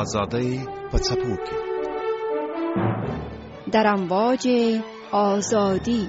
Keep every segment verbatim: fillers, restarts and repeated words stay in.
آزادی په څپو کې در امواج آزادی.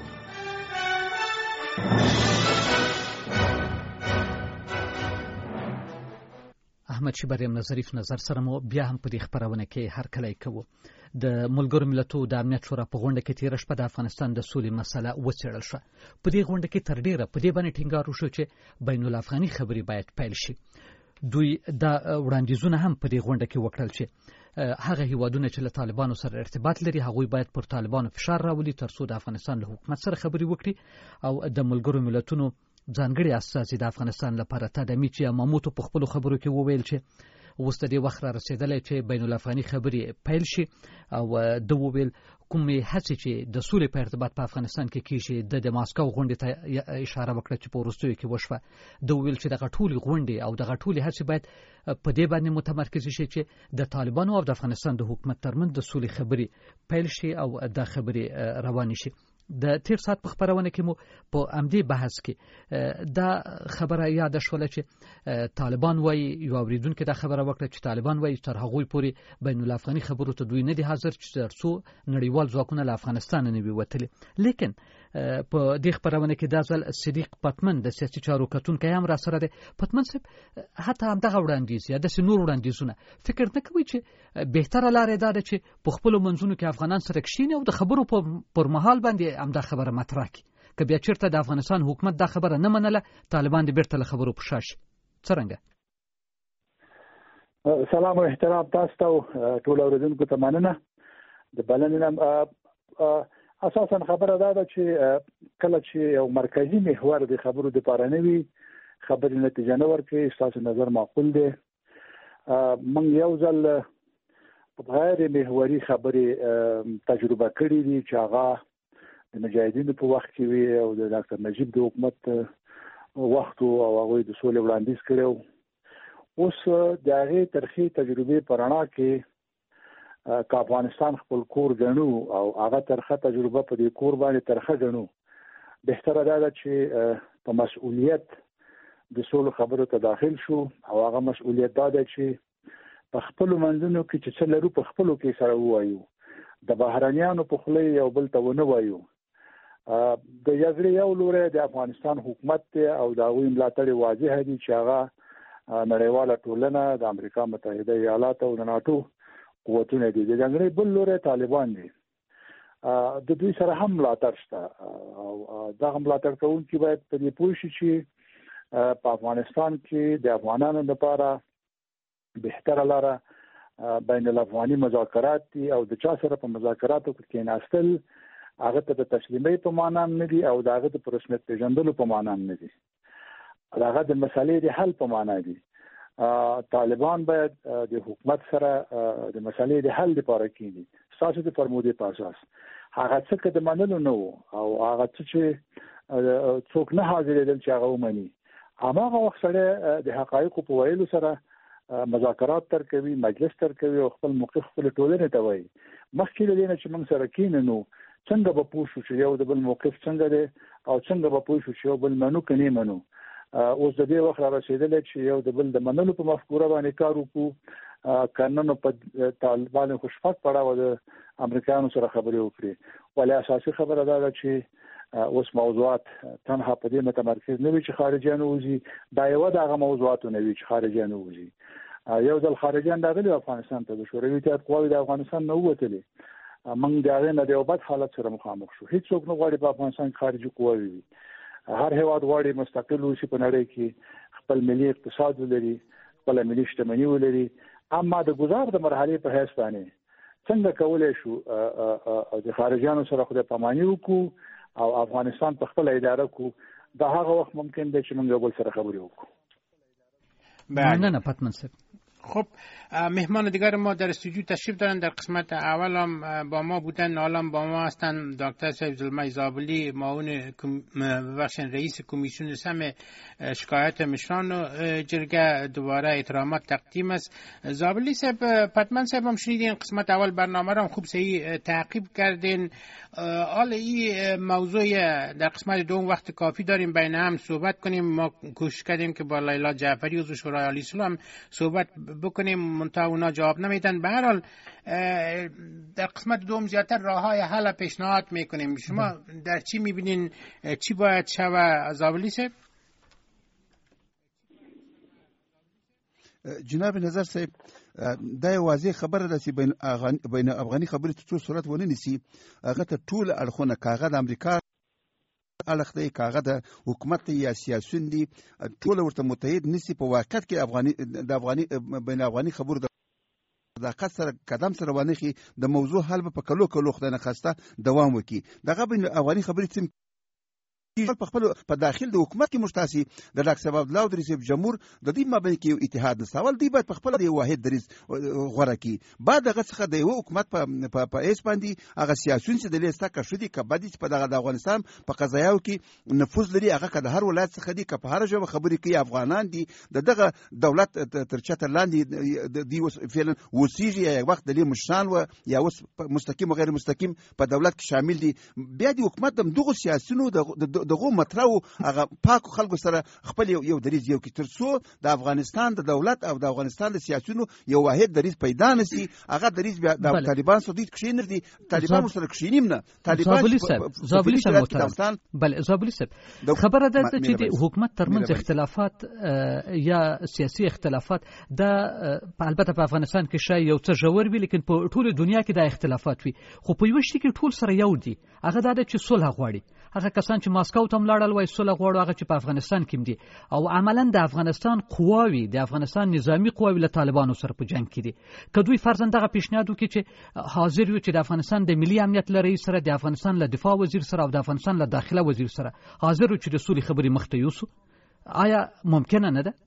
احمد شبریم ظریف نظر سره مو بیا هم په دې خبرونه کې هر کله کوو. د ملګرو ملتونو د امنیت شورا په غونډه کې تیر شپه د افغانستان د سولې مسله وڅېړل شوه. په دې غونډه کې تر ډیره په دې باندې ټینګار وشو چې بین الافغاني خبرې باید پیل شي. دوی دا وړاندیزونه هم په دې غونډه کې وکړل چې هغه هیوادونه چې له طالبانو سره ارتباط لري هغوی باید پر طالبانو فشار راولي ترڅو د افغانستان له حکومت سره خبرې وکړي او د ملګرو ملتونو ځانګړي استازي د افغانستان لپاره تدمیچ یاماموتو په خپلو خبرو کې وویل چې اوس د دې وخت را رسېدلی چې بین الافغاني خبرې پیل شي او د وویل کومې هڅې چې د سولې په ارتباط په افغانستان کې کیږي د د ماسکو غونډې ته اشاره وکړه چې په وروستیو کې وشوه. د وویل چې دغه ټولې غونډې او دغه ټولې هڅې باید په دې باندې متمرکز شي چې د طالبانو او د افغانستان د حکومت ترمنځ د سولې خبرې پیل شي او دا خبرې روانې شي. د تیر سات په خبرونه کې مو په امدی بحث کې دا خبره یاد شوله چې طالبان وایي یو اوریدونکو دا خبره وکړه چې طالبان وایي تر هغوی پورې بین الافغاني خبرو ته دوی نه دي حاضر چې ترڅو نړیوال ځواکونه له افغانستان نه وي وتلي. لیکن په دې خبرونه کې د ځل صدیق پتمن د سیاسي چارو کتونکو هم را سره ده. پتمن صاحب حتی هم دغه وړاندیز یا د نور وړاندیزونه فکر نه کوي چې بهتره لار ده چې په خپل منځونو کې افغانان سره کښیني او د خبرو پر مهال باندې هم دا خبره مطرح کړي که بیا چیرته د افغانستان حکومت دا خبره نه منله طالبان دې بیرته له خبرو په شا شي. څرنګه؟ سلام او احترام تاسو ته ټول اوریدونکو ته مننه. د بلنې اساسا خبره دا ده چې کله چې یو مرکزی محور د خبرو د لپاره نه وي خبرې نتیجه نه ورکوي تاسو نظر معقول دی. من یو ځل غیر محوري خبرې تجربه کړې دي چې هغه د مجاهدینو په وخت کې وي او د ډاکټر نجیب د حکومت وخت او هغه د سولې وړاندیز کړو. اوس د هغې ترخی تجربې په رڼا کې که افغانستان خپل کور ګڼو او هغه ترخه تجربه په دې کور باندې ترخه ګڼو بهتره دا ده چې په مسؤلیت د سولې خبرو ته داخل شو او هغه مسؤلیت دا ده چې په خپل منځونو کې چې څه لرو په خپلو کې سره ووایو د بهرنیانو په خوله یو بل ته ونه وایو. د یزرې یو لوری د افغانستان حکومت دی او د هغوی ملاتړ واضح دي چې هغه نړیواله ټولنه د امریکا متحده ایالات او د ناټو قوتونه دي. د جنګړې بل لوري طالبان دي. د دوی سره هم ملاتړ شته او دغه ملاتړ کوونکي باید په دې پوه شي چې په افغانستان کې د افغانانو لپاره بهتره لاره بین الافغاني مذاکرات دي او د چا سره په مذاکراتو کې کېناستل هغه ته د تسلیمۍ په معنا نه دي او دغه د پرسمت پیژندلو په معنا نه دي. هغه د مسالې د حل په معنا دي. طالبان باید د حکومت سره د مسالې د حل لپاره کېني تاسو د فرمودې په اساس هغه څه که د منلو نه وو او هغه څه چې څوک نه حاضرېدل چې هغه ومني هماغه وخت سره د حقایقو په ویلو سره مذاکرات تر کوي مجلس تر کوي او خپل موقف خپل ټولنې ته وایي. مخکې له دې نه چې موږ سره کېنو څنګه به پوه شو چې یو د بل موقف څنګه دی او څنګه به پوه شو چې یو بل منو که نه منو. اوس د دې وخت را رسېدلی چې یو د بل د منلو په مفکوره باندې کار وکړو که نه نو په طالبانو خو شپږ پړاوه د امریکایانو سره خبرې وکړي. ولې اساسي خبره دا ده چې اوس موضوعات تنها په دې متمرکز نه وي چې خارجیان ووځي دا یوه د هغه موضوعاتو نه وي چې خارجیان ووځي. یو ځل خارجیان راغلي افغانستان ته د شوروي اتحاد قواوې د افغانستان نه ووتلې موږ د هغې نه د یو بد حالت سره مخامخ شو. هېڅوک نه غواړي په افغانستان کې خارجي قواوې وي. هر هیواد غواړي مستقل اوسي په نړۍ کې خپل ملي اقتصاد ولري خپل ملي شتمني ولري. اما د گزار د مرحلې په حیث باندې څنګه کولای شو د خارجیانو سره خدای پاماني وکړو او افغانستان په خپل اداره کو دا هغه وخت ممکن دی چې موږ یو بل سره خبرې وکړو. نه نه پتمن صاحب. خب مهمان دیگر ما در استودیو تشریف دارند. در قسمت اول هم با ما بودن، حالا با ما هستند دکتر صاحب زلمه زابلی، معاون بخشن رئیس کمیسیون سم شکایت مشران و جرگه. دوباره احترامات تقدیم است. زابلی صاحب، پتمن صاحب هم شنیدین قسمت اول برنامه را هم خوب صحیح تعقیب کردین. حالا این موضوع در قسمت دوم وقت کافی داریم بین هم صحبت کنیم. ما کوشش کردیم که با لیلا جعفری عضو شورای عالی صلح هم صحبت بکنیم منتها اونا جواب نمیدن. به هر حال در قسمت دوم زیادتر راههای حل پیشنهاد میکنیم. شما در چی میبینین چی باید شود زابلی صاحب؟ جناب نظر صاحب دا واضح خبره ده چې بین افغان بین افغاني خبرې ته څو صورت ونه نیسي هغه ته ټول اړخونه کاغه د امریکا اړخ دی کاغه د حکومت یا سیاسيون دي ټول ورته متحد نسی په واقعیت کې افغاني د افغاني بین افغاني خبرو د دقت سره قدم سره وانخي د موضوع حل په کلو کلو خدانه خواسته دوام وکي دغه بین افغاني خبرې تم په خپل په داخل د حکومت کې مشتاسي د ډاکټر صاحب الله د رئیس جمهور د دې مابین کې یو اتحاد سوال دی په خپل دی واحد دریز غوړه کی بعد دغه څخه د یو حکومت په په ایس باندې هغه سیاسيون چې د لیستا کښو دي کبدي په دغه د افغانستان په قضایاو کې نفوذ لري هغه د هر ولایت څخه دي په هر ژبه خبرې کوي افغانان دي دغه دولت تر چتر لاندې د دې فعلا وسیږي یا وخت د مشران و یا اوس مستقیم او غیر مستقیم په دولت کې شامل دي بیا د حکومت دغه سیاسيونو د دغه مطلب هغه پاک خلکو سره خپل یو دریز یو کې ترڅو د افغانستان د دولت او د افغانستان د سیاسيونو یو واحد دریز پیدا نشي هغه دریز د طالبان سودیت کښینر دي طالبان سره کښینیم نه طالبان زابلی صاحب بل زابلی صاحب خبره ده چې د حکومت ترمنځ اختلافات یا سیاسي اختلافات د البته په افغانستان کې شای یو څه جوړ وي لیکن په ټوله دنیا کې د اختلافات وي خو په یو شي کې ټول سره یو دي هغه د چې صلح غواړي هغه کسان چې ماسکو ته ملاړل وای صلح غواړي هغه چې په افغانستان کې دي او عملاً د افغانستان قواوی د افغانستان نظامی قواوی له طالبانو سره په جنگ کې دي کدوې فرضاً دغه پیشنهاد وکړي چې حاضر یو چې د افغانستان د ملي امنیت لري سره د افغانستان له دفاع وزیر سره او د افغانستان له داخله وزیر سره حاضر یو چې د سولې خبرې مخته یوسو آیا ممکنه نه ده؟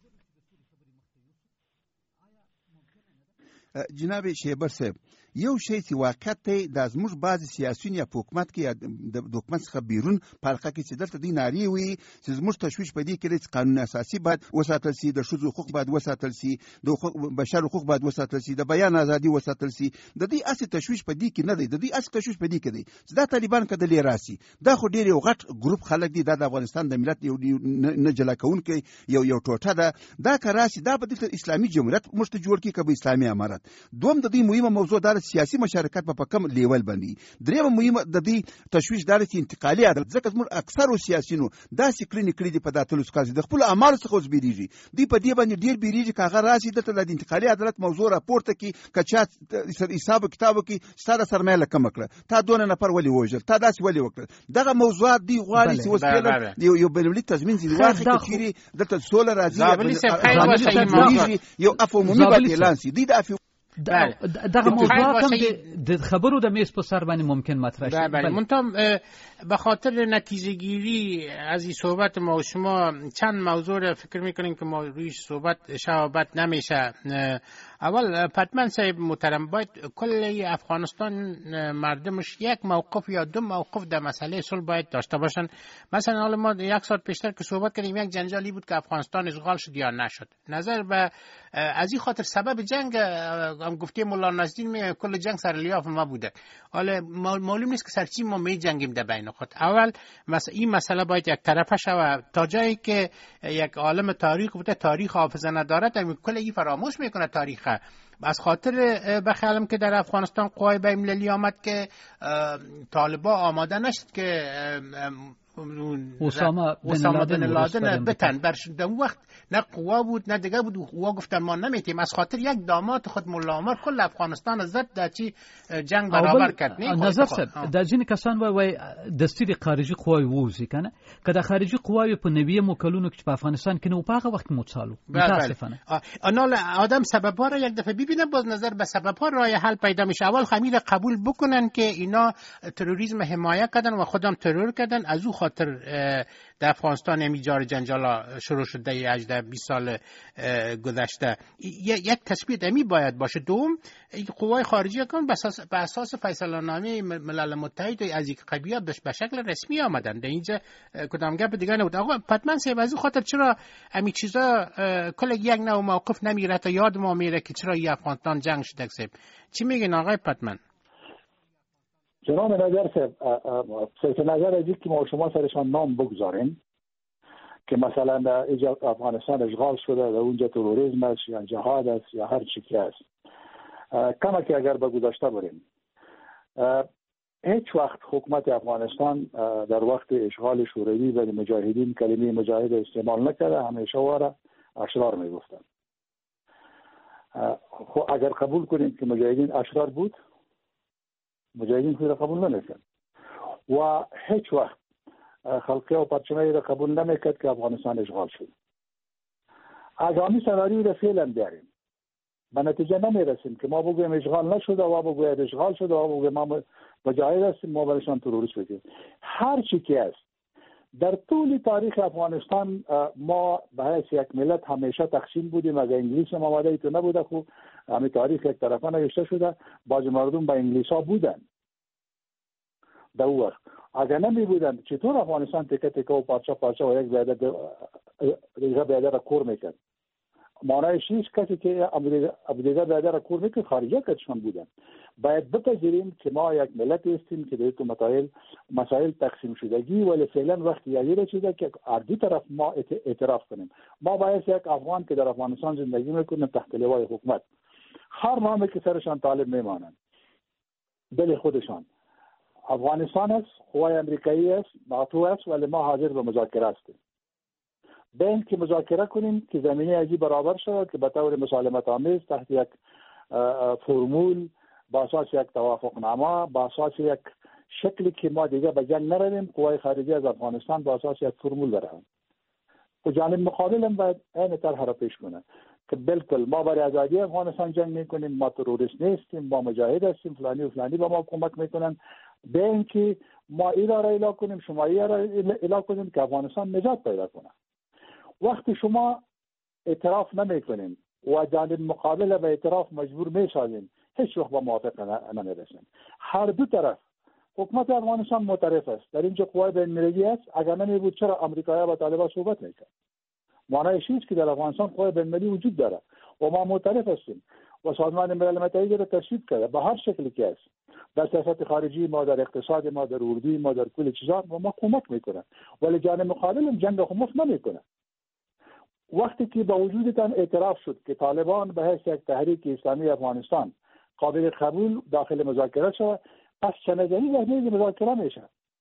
جناب شیبر صاحب یو شی چې واقعیت دی د زموږ بعض سیاسيون یا په حکومت کې د حکومت څخه بیرون په حلقه کې چې دلته دی ناری وي چې زموږ تشویش په دې کې چې قانون اساسي باید وساتل شي د ښځو حقوق باید وساتل شي د بشر حقوق باید وساتل شي د بیان ازادي وساتل شي د دې اصلي تشویش په دې کې نه دی د دې اصلي تشویش په دې کې دی چې دا طالبان کده لري راسي دا خو ډیر یو غټ ګروپ خلک دي د افغانستان د ملت یو نه جلا کونکي یو یو ټوټه ده دا کراسي دا په اسلامي جمهوریت مشته جوړ کی کبه اسلامي امارت دوم د دې مهمه موضوع دا سیاسي مشارکت په کم لیول باندې دریم مهمه د دې تشویش دار چې انتقالي عدالت ځکه موږ اکثر سیاسيونو دا سکرین کړی دی په داتلو څخه د خپل اعمال څخه اوس بیریږي دی په دې باندې ډیر بیریږي کاغه راسي د انتقالي عدالت موضوع راپورته کی کچا حساب کتابو کې ستاره سرمایه لکم کړه تا دونه نفر ولي وژل تا داس ولي وکړه دغه موضوعات دی غواړي چې اوس کله یو بلملي تضمین ځي واخې کچيري دلته سول راځي یو افهمي باندې اعلان سي دی د دغه موضوع هم د خبرو د میز په سر باندې ممکن مطرح شي بله منتها به خاطر نتیجه گیری از این صحبت ما و شما چند موضوع را فکر میکنیم که ما رویش صحبت شبابت نمیشه اول پتمن صاحب محترم باید کل افغانستان مردمش یک موقف یا دو موقف در مسئله صلح باید داشته باشن مثلا حالا ما یک ساعت پیشتر که صحبت کردیم یک جنجالی بود که افغانستان اشغال شد یا نشد نظر به از این خاطر سبب جنگ هم گفته مولا نصرالدین می کل جنگ سر لیاف ما بوده حالا معلوم نیست که سرچی ما می جنگیم در بین خود اول این مسئله باید یک طرفه شود تا جایی که یک عالم تاریخ بوده تاریخ حافظه ندارد کل این فراموش میکنه تاریخ از خاطر بخیالم که در افغانستان قوای بین المللی آمد که طالبا آماده نشد که اسامه بن لادن بتن برش در وقت نه قوا بود نه دیگه بود قوا گفتن ما نمیتیم از خاطر یک داماد خود مولا عمر کل افغانستان زد در چی جنگ برابر کرد نه نظر صاحب د ځینې کسان وای دستور خارجي قواوی ووزي کنه که د خارجي قواوی په نوی مکلونو کې په افغانستان کې نو په هغه وخت متصالو متاسفانه آنال آدم سبب‌ها را یک دفعه ببینه باز نظر به سبب‌ها راه حل پیدا میشه اول خمیر قبول بکنن که اینا تروریسم حمایت کردن و خودم ترور کردن از او خاطر در افغانستان امیجار جنجالا شروع شده هجده بیست سال گذشته یک تثبیت امی باید باشه دوم قوای خارجی کن به اساس فیصله نامه ملل متحد از یک قبیله به شکل رسمی آمدن در اینجا کدام گپ دیگه نبود آقا پتمن صاحب از خاطر چرا امی چیزا کل یک نوع موقف نمیره تا یاد ما میره که چرا این افغانستان جنگ شده صاحب چی میگین آقای پتمن جناب نظر صاحب صرف نظر از اینکه ما شما سرشان نام بگذاریم که مثلا در افغانستان اشغال شده در اونجا تروریسم است یا جهاد است یا هر چی که است. کما که اگر به گذشته بریم، هیچ وقت حکومت افغانستان در وقت اشغال شوروی و مجاهدین کلمه مجاهد استعمال نکرده، همیشه واره اشرار میگفتن. خب اگر قبول کنیم که مجاهدین اشرار بود، مجاهدین خود را قبول نمیکرد و هیچ وقت خلقی و پرچمه را قبول نمیکرد که افغانستان اشغال شد. اگامی سناریو را فعلا بیاریم، به نتیجه نمیرسیم که ما بگویم اشغال نشده و بگوید اشغال شده و بگویم ما مجاهد هستیم، ما برشان تروریست بگیم. هر چی که است در طول تاریخ افغانستان ما به حیث یک ملت همیشه تقسیم بودیم. اگر انگلیس هم آماده تو نبوده، خوب همین تاریخ یک طرفه نوشته شده، بعض مردم به انگلیس ها بودن در اون وقت. اگر نمی بودن چطور افغانستان تکه تکه و پارچه پارچه و یک بیاده بیاده را کور میکرد؟ معنیش نیست کسی که ابدیده بیاده را کور میکرد خارجه کشان بودن. باید بپذیریم که ما یک ملت هستیم که در تو مسائل مسائل تقسیم شدگی، ولی فعلا وقتی یادی رسیده که از دو طرف ما اعتراف کنیم. ما باید یک افغان که در افغانستان زندگی میکنه تحت لوای حکومت، هر نامی که سرشان طالب میمانند، دل خودشان افغانستان است، قوای امریکایی است، ناتو است، ولی ما حاضر به مذاکره هستیم. بین که مذاکره کنیم که زمینه ازی برابر شود که به طور مسالمت آمیز تحت یک فرمول با اساس یک توافقنامه، با اساس یک شکلی که ما دیگه به جنگ نرویم، قوای خارجی از افغانستان با اساس یک فرمول برن و جانب مقابل هم باید این طرح را پیش کنه که بالکل ما برای آزادی افغانستان جنگ میکنیم، ما تروریست نیستیم، ما مجاهد هستیم، فلانی و فلانی به ما کمک میکنن. به اینکه ما ایران را اعلام کنیم، شما ایران را اعلام کنیم که افغانستان نجات پیدا کنه. وقتی شما اعتراف نمیکنیم و جانب مقابل به اعتراف مجبور میسازیم، هیچ وقت با موافقه نمیرسیم. هر دو طرف، حکومت افغانستان معترف است در اینجا قوای بین‌المللی است. اگر نمی بود چرا آمریکایی‌ها با طالبان صحبت میکرد؟ معنیش اینه که در افغانستان قوای بین‌المللی وجود داره و ما معترف هستیم و سازمان ملل متحد را تشویق کرده به هر شکلی که است، در سیاست خارجی ما، در اقتصاد ما، در اردوی ما، در کل چیزا و ما کمک میکنه، ولی جانب مقابل جنگ خموس نمیکنه. وقتی که با وجودتان اعتراف شد که طالبان به حیث یک تحریک اسلامی افغانستان قابل قبول داخل مذاکره شد، پس چندانی وحده مذاکره میشه.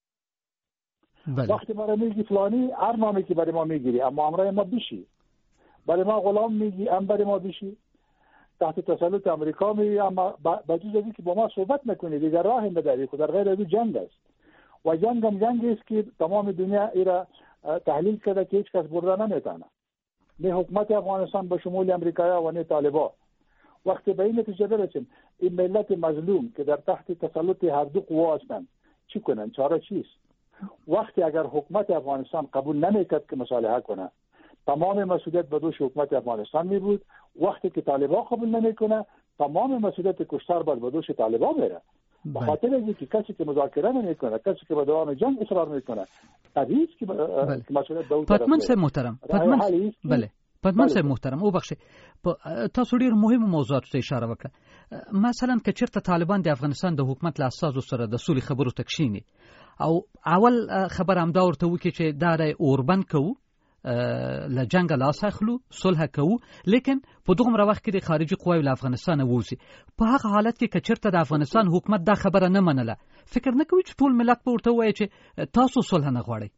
بله. وقتی ما میگی فلانی هر نامی که برای ما میگیری اما امرای ما بشی، برای ما غلام میگی ام برای ما بشی، تحت تسلط امریکا میگی، اما با جز ازی که با ما صحبت نکنی دیگر راه نداری. خود در غیر از جنگ است و جنگ هم جنگی است که تمام دنیا ایرا تحلیل کرده که هیچ کس برده نمیتونه، نه حکومت افغانستان به شمول امریکا و نه طالبان. وقتی به این نتیجه برسیم این ملت مظلوم که در تحت تسلط هر دو قوا هستند چی کنن؟ چاره چیست؟ وقتی اگر حکومت افغانستان قبول نمیکرد که مصالحه کنه، تمام مسئولیت به دوش حکومت افغانستان می بود. وقتی که طالبان قبول نمیکنه، تمام مسئولیت کشتار باید به دوش طالبان میره. به خاطر اینکه کسی که مذاکره نمیکنه، کسی که به دوام جنگ اصرار میکنه، طبیعی است که مسئولیت به اون طرف پتمن صاحب محترم، پتمن بله پتمن صاحب محترم او بخښه، تاسو ډیر مهمه موضوعات ته اشاره وکړه. مثلا که چیرته طالبان د افغانستان د حکومت له اساسو سره د سولې خبرو ته کښیني او اول خبر هم دا ورته وکړي چې دا د اوربند کوو، له جنګ لاس اخلو، صلح کوو، لیکن په دغومره وخت کې د خارجي قواو له افغانستان ووځي. په هغه حالت کې که چیرته د افغانستان حکومت دا خبره نه منله، فکر نه کوي چې ټول ملت به ورته ووایي چې تاسو صلح نه غواړئ؟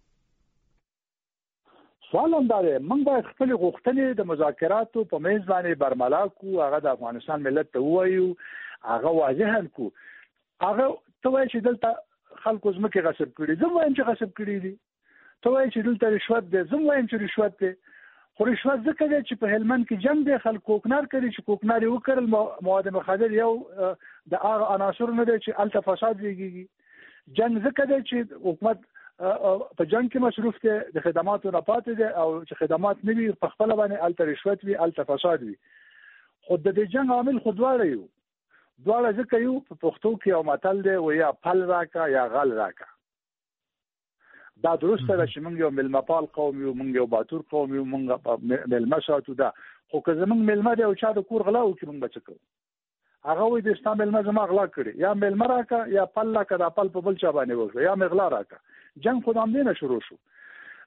سوال هم داره، من باید خپل غوښتنې د مذاکراتو په میز باندې برملا کو، هغه د افغانستان ملت ته ووایو، هغه واضح کو. هغه ته وایي چې دلته خلکو ځمکې غصب کړي، زه وایم چې غصب کړي دي. ته وایي چې دلته رشوت دی، زه وایم چې رشوت دی. خو رشوت ځکه دی چې په هلمند کې جنګ دی، خلک کوکنار کوي چې کوکنار یې وکړل، مواد مخدر یو د هغه عناصر نه دی چې هلته فساد زیږېږي. جنګ ځکه دی چې حکومت په جنگ کې مصروف دی، د خدماتو نه پاتې دی، او چې خدمات نه وي په خپله باندې هلته رشوت وي، هلته فساد وي. خو د دې جنګ عامل خو دواړه یو دواړه ځکه یو په پښتو کې یو متل دی و یا پل راکا یا غل راکا. دا درسته ده چې موږ یو ملمپال قوم یو، موږ یو باتور قوم یو، موږ ملمه ساتو ده. خو که زموږ ملمه دی او چا د کور غلا وکړي، موږ به څه کوو؟ هغه وایي د ستا ملمه زما غلا کړي، یا ملمه راکا یا پل راکا، دا پل په بل چا باندې وکړه، یا مې غلا راکا. جنگ خو د همدې نه شروع شو.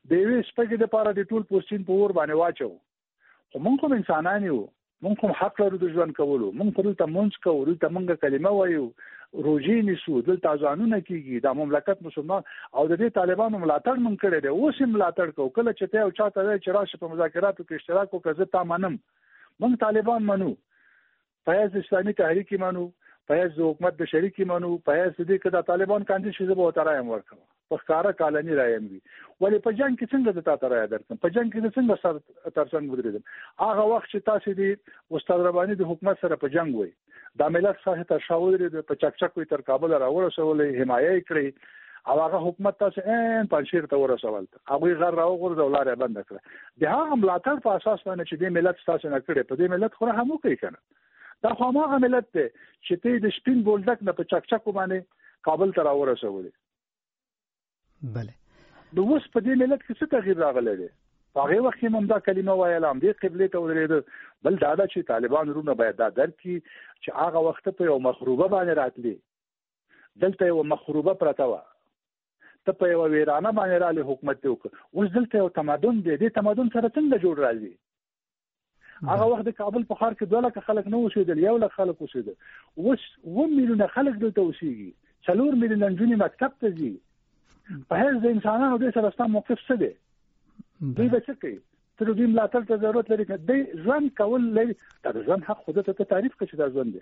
د یوې سپږې لپاره د ټول پوستین په اور باندې واچو. خو موږ کوم انسانان یو، موږ کوم حق لرو د ژوند کولو. موږ په دلته مونږ کوو، دلته موږ کلمه وایو، روزي نیسو، دلته اذانونه کیږي. دا مملکت مسلمان او د دې طالبانو ملاتړ مونږ کړی دی، اوس هم ملاتړ کوو. کله چې ته او چاته وایي چې راشه په مذاکراتو کې اشتراک وکړه، زه تا منم. موږ طالبان منو، فیض اسلامي تحریک منو، فیض د حکومت د شریک منو، فیض دې کې د طالبان کاندي شي زه به وته رایم ورکوم، په ښکاره کالني رایم وي. ولې په جنګ کې څنګه د تا رایم درکم؟ په جنګ کې څنګه سر تر څنګ ودرېدم؟ هغه وخت چې تاسو دې استاد رباني د حکومت سره په جنگ وای، د ملت ساحه ته شاوري د په چک چک وي تر کابل راورسولې، حمایه کړې، او هغه حکومت تاسو ان پنځیر ته ورسول، هغه غر راوغور د ولاره بند کړ. د هغه ملاتړ په اساس باندې چې د ملت تاسو نه کړې، په دې ملت خو هم کوي کنه. دا خو هغه ملت دی چې ته د سپین بولډک نه په چک چک باندې کابل ته راورسولې. بله د اوس په دې ملت کې څه تغییر راغلی دی؟ په هغه وخت کې هم دا کلمه ویل، هم دې قبله ته ودرېده. بل دا ده چې طالبان ورونه باید دا درک کړي چې هغه وخت په یو مخروبه باندې راتلی، دلته یو مخروبه پرته وه، ته په یو ویرانه باندې رالی حکومت دی وکړه. اوس دلته یو تمدن دی، دې تمدن سره څنګه جوړ راځي؟ هغه وخت د کابل په ښار کې دوه لکه خلک نه اوسېدل، یو لک خلک اوسېدل. اوس اووه میلیونه خلک دلته اوسېږي، څلور میلیونه نجونې مکتب ته ځي. په هر د انسانانو دې سره ستا موقف څه دی؟ دوی به څه کوي؟ ته د دوی ملاتړ ته ضرورت لري که دوی ژوند کول لري؟ دا د ژوند حق خو ته تعریف کړه چې دا ژوند دی.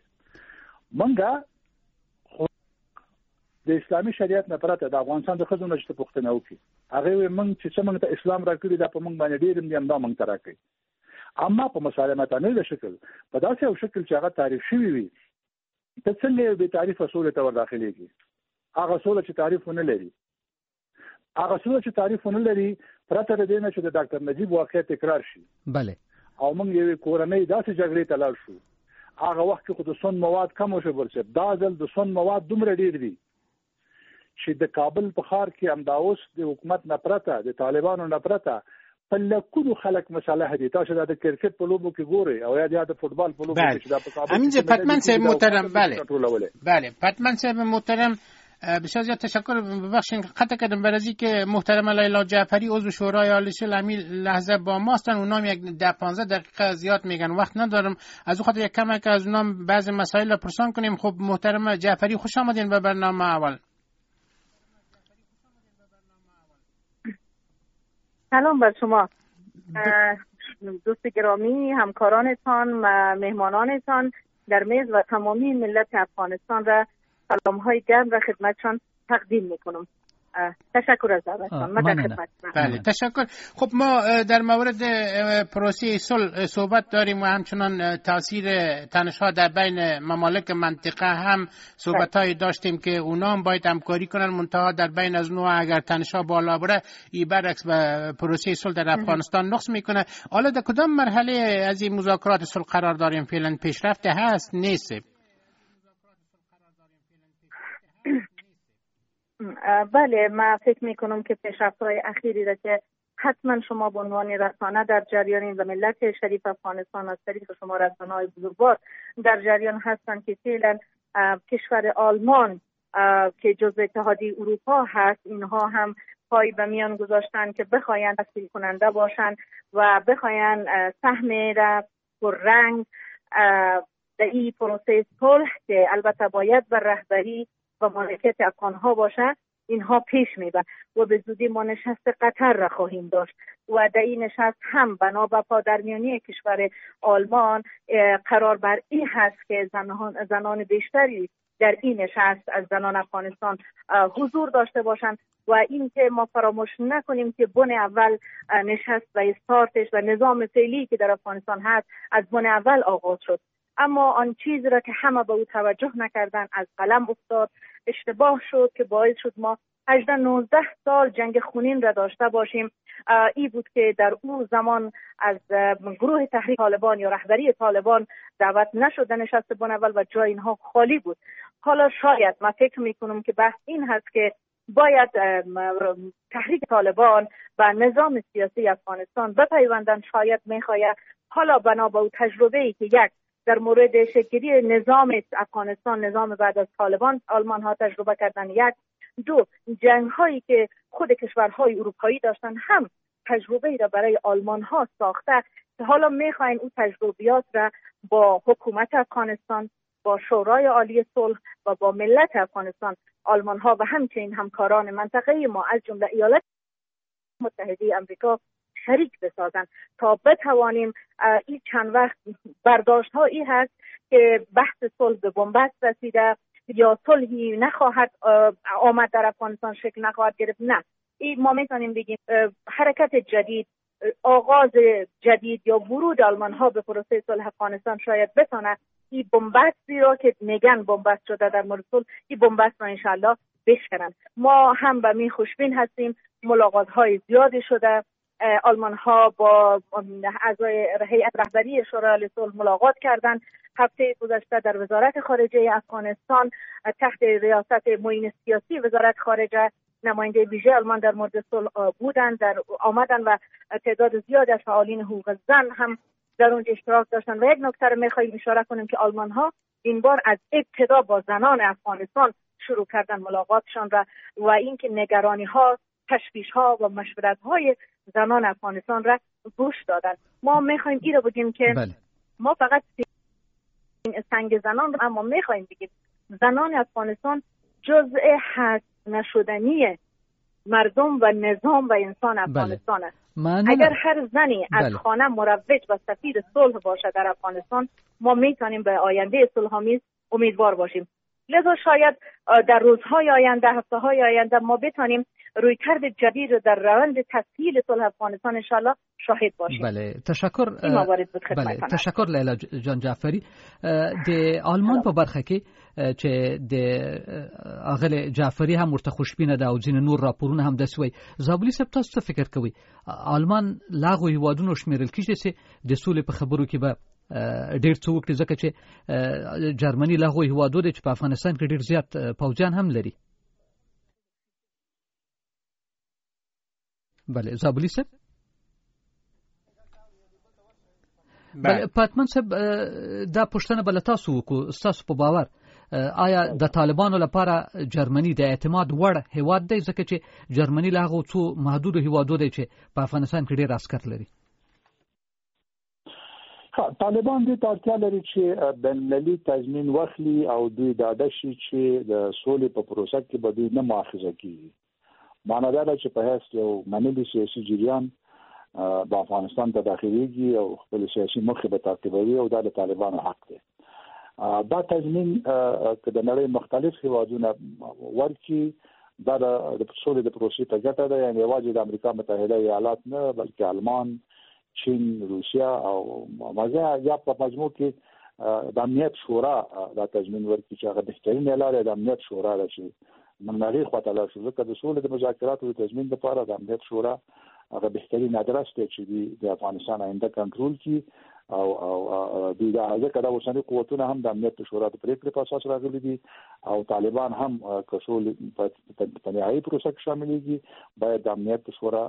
موږ خو د اسلامي شریعت نه پرته د افغانستان د ښځو نه چې پوښتنه وکړي، هغې وایي موږ چې څه موږ ته اسلام راکړي دا په موږ باندې ډېر دي، همدا موږ ته راکوي. اما په مسالمتانه شکل، په داسې یو شکل چې هغه تعریف شوی وي، ته څنګه یو بې تعریفه سولې ته ور داخلېږي؟ هغه سوله چې تعریف ونه لري، هغه سوله چې تعریف ونه لري پرته د دې نه چې د ډاکټر نجیب واقعیت تکرار شي. بله او موږ یوې کورنۍ داسې جګړې ته لاړ شو. هغه وخت کې خو د سون مواد کم وشو برسېب، دا ځل د سون مواد دومره ډېر دي چې د کابل په ښار کې همدا اوس د حکومت نه پرته، د طالبانو نه پرته په لکونو خلک مساله دي. تاسو د کرکټ په لوبو کې ګورئ او یا د فوتبال په لوبو کې چې دا په کابل همینجا پتمن صاحب محترم. بله بله پتمن صاحب محترم، بسیار زیاد تشکر. ببخشید قطع کردم بر ازی که محترم لیلا جعفری عضو شورای عالی الامیر لحظه با ما هستن. اونا هم یک ده پانزده دقیقه زیاد میگن، وقت ندارم، از او خاطر یک کم که از اونا بعضی مسائل را پرسان کنیم. خب محترم جعفری خوش آمدین به برنامه اول. سلام بر شما دوست گرامی، همکارانتان و مهمانانتان در میز و تمامی ملت افغانستان را سلام های گرم و خدمتشان تقدیم میکنم. تشکر از دعوتتان. من در خدمتتونم. بله تشکر. خب ما در مورد پروسه صلح صحبت داریم و همچنان تاثیر تنش‌ها در بین ممالک منطقه هم صحبت‌های داشتیم که اونا هم باید همکاری کنن، منتها در بین از اونها اگر تنش‌ها بالا بره این برعکس به پروسه صلح در افغانستان نقص میکنه. حالا در کدام مرحله از این مذاکرات صلح قرار داریم؟ فعلا پیشرفت هست نیست؟ بله، من فکر میکنم که پیشرفت‌های اخیری را که حتما شما به عنوان رسانه در جریان و ملت شریف افغانستان از طریق شما رسانه‌های بزرگوار در جریان هستند که فعلا کشور آلمان که جزء اتحادیه اروپا هست، اینها هم پای به میان گذاشتن که بخواین تسهیل کننده باشند و بخواین سهم را پررنگ در این پروسه صلح که البته باید بر رهبری و مالکیت افغان‌ها باشه، اینها پیش میبرند و به زودی ما نشست قطر را خواهیم داشت و در این نشست هم بنا به پادرمیانی کشور آلمان قرار بر این هست که زنان, زنان بیشتری در این نشست از زنان افغانستان حضور داشته باشند و این که ما فراموش نکنیم که بن اول نشست و استارتش و نظام فعلی که در افغانستان هست از بن اول آغاز شد، اما آن چیزی را که همه به او توجه نکردن از قلم افتاد، اشتباه شد که باعث شد ما هجده نوزده سال جنگ خونین را داشته باشیم. ای بود که در اون زمان از گروه تحریک طالبان یا رهبری طالبان دعوت نشد نشست بن اول و جای اینها خالی بود. حالا شاید من فکر میکنم که بحث این هست که باید تحریک طالبان و نظام سیاسی افغانستان بپیوندن. شاید میخواید حالا بنا به تجربه‌ای که یک در مورد شکلی نظام افغانستان، نظام بعد از طالبان آلمان ها تجربه کردن، یک دو، جنگ هایی که خود کشورهای اروپایی داشتن هم تجربه را برای آلمان ها ساخته که حالا میخواین اون تجربیات را با حکومت افغانستان، با شورای عالی صلح و با ملت افغانستان، آلمان ها و همچنین همکاران منطقه ما از جمله ایالات متحده آمریکا شریک بسازند تا بتوانیم این چند وقت برداشت هایی هست که بحث صلح به بنبست رسیده یا صلحی نخواهد آمد در افغانستان شکل نخواهد گرفت. نه، این ما میتونیم بگیم حرکت جدید، آغاز جدید یا ورود آلمان ها به پروسه صلح افغانستان شاید بتونه این بنبستی را که میگن بنبست شده در مورد صلح، این بنبست را انشالله بشکنن. ما هم به می خوشبین هستیم، ملاقات های زیادی شده، آلمان ها با اعضای هیئت رهبری شورای صلح ملاقات کردند. هفته گذشته در وزارت خارجه افغانستان تحت ریاست معین سیاسی وزارت خارجه نماینده ویژه آلمان در مورد صلح بودند، در آمدن و تعداد زیادی از فعالین حقوق زن هم در اونجا اشتراک داشتن. و یک نکته رو می‌خوایم اشاره کنیم که آلمان ها این بار از ابتدا با زنان افغانستان شروع کردن ملاقاتشان را و اینکه نگرانی ها، تشویش ها و مشورت های زنان افغانستان را گوش دادن. ما می‌خوایم این رو بگیم که بله. ما فقط این سنگ زنان رو اما می‌خوایم بگیم زنان افغانستان جزء حذف نشدنی مردم و نظام و انسان افغانستان است. بله. اگر هر زنی از بله. خانه مروج و سفیر صلح باشه در افغانستان، ما میتونیم به آینده صلح‌آمیز امیدوار باشیم. لذا شاید در روزهای آینده، هفته‌های آینده ما بتونیم رویکرد جدید رو در روند تسهیل صلح افغانستان انشالله شاهد باشیم. بله، تشکر. بله، تشکر لیلا جان جعفری. د آلمان په برخه کې چې د اغل جعفری هم ورته خوشبینه ده او ځینې نور راپورونه هم داسې وایي. زابلي صاحب تاسو څه فکر کوئ؟ آلمان له هغو هیوادونو شمیرل کېږي چې د سولې په خبرو کې به ډېر څه وکړي، ځکه چې جرمني له هغو هیوادو دی چې په افغانستان کې ډېر زیات پوځیان هم لري. بله، زابلي صاحب. بله، پاتمن صاحب دا پوښتنه بل تاسو وکړو، ستاسو په باور آیا د طالبانو لپاره جرمني د اعتماد وړ هیواد دی، ځکه چې جرمني له هغو څو محدودو هیوادو دی چې په افغانستان کې ډېر عسکر لري؟ طالبان دې اړتیا لري چې بین‌المللي تضمین واخلي او دوی ډاډه شي چې د سولې په پروسه کې به دوی نه مؤاخذه کیږي. معنا دا ده چې په هیڅ یو منلي سیاسي جریان د افغانستان ته داخليږي او خپل سیاسي موخې به تعقیبوي او دا د طالبانو حق دی. دا تضمین که د نړۍ مختلف هیوادونه ورکړي دا د سولې د پروسې ته ګټه ده، یعنې یوازې د امریکا متحده ایالات نه بلکې آلمان، چین، روسیا او مزه یا په مجموع کې د امنیت شورا دا تضمین ورکړي چې هغه بهترین لاره د امنیت شورا ده چې منځنۍ خواته لاړ شي، ځکه د سولې د مذاکراتو د تضمین لپاره د امنیت شورا هغه بهترین ادرس دی چې د افغانستان آینده کنټرول کړي او او د ځکه دا اوسنی قوتونه هم د امنیت شورا د پریکړې په اساس راغلي دي او طالبان هم کسول په نهایي پروسه کې شاملېږي، باید د امنیت شورا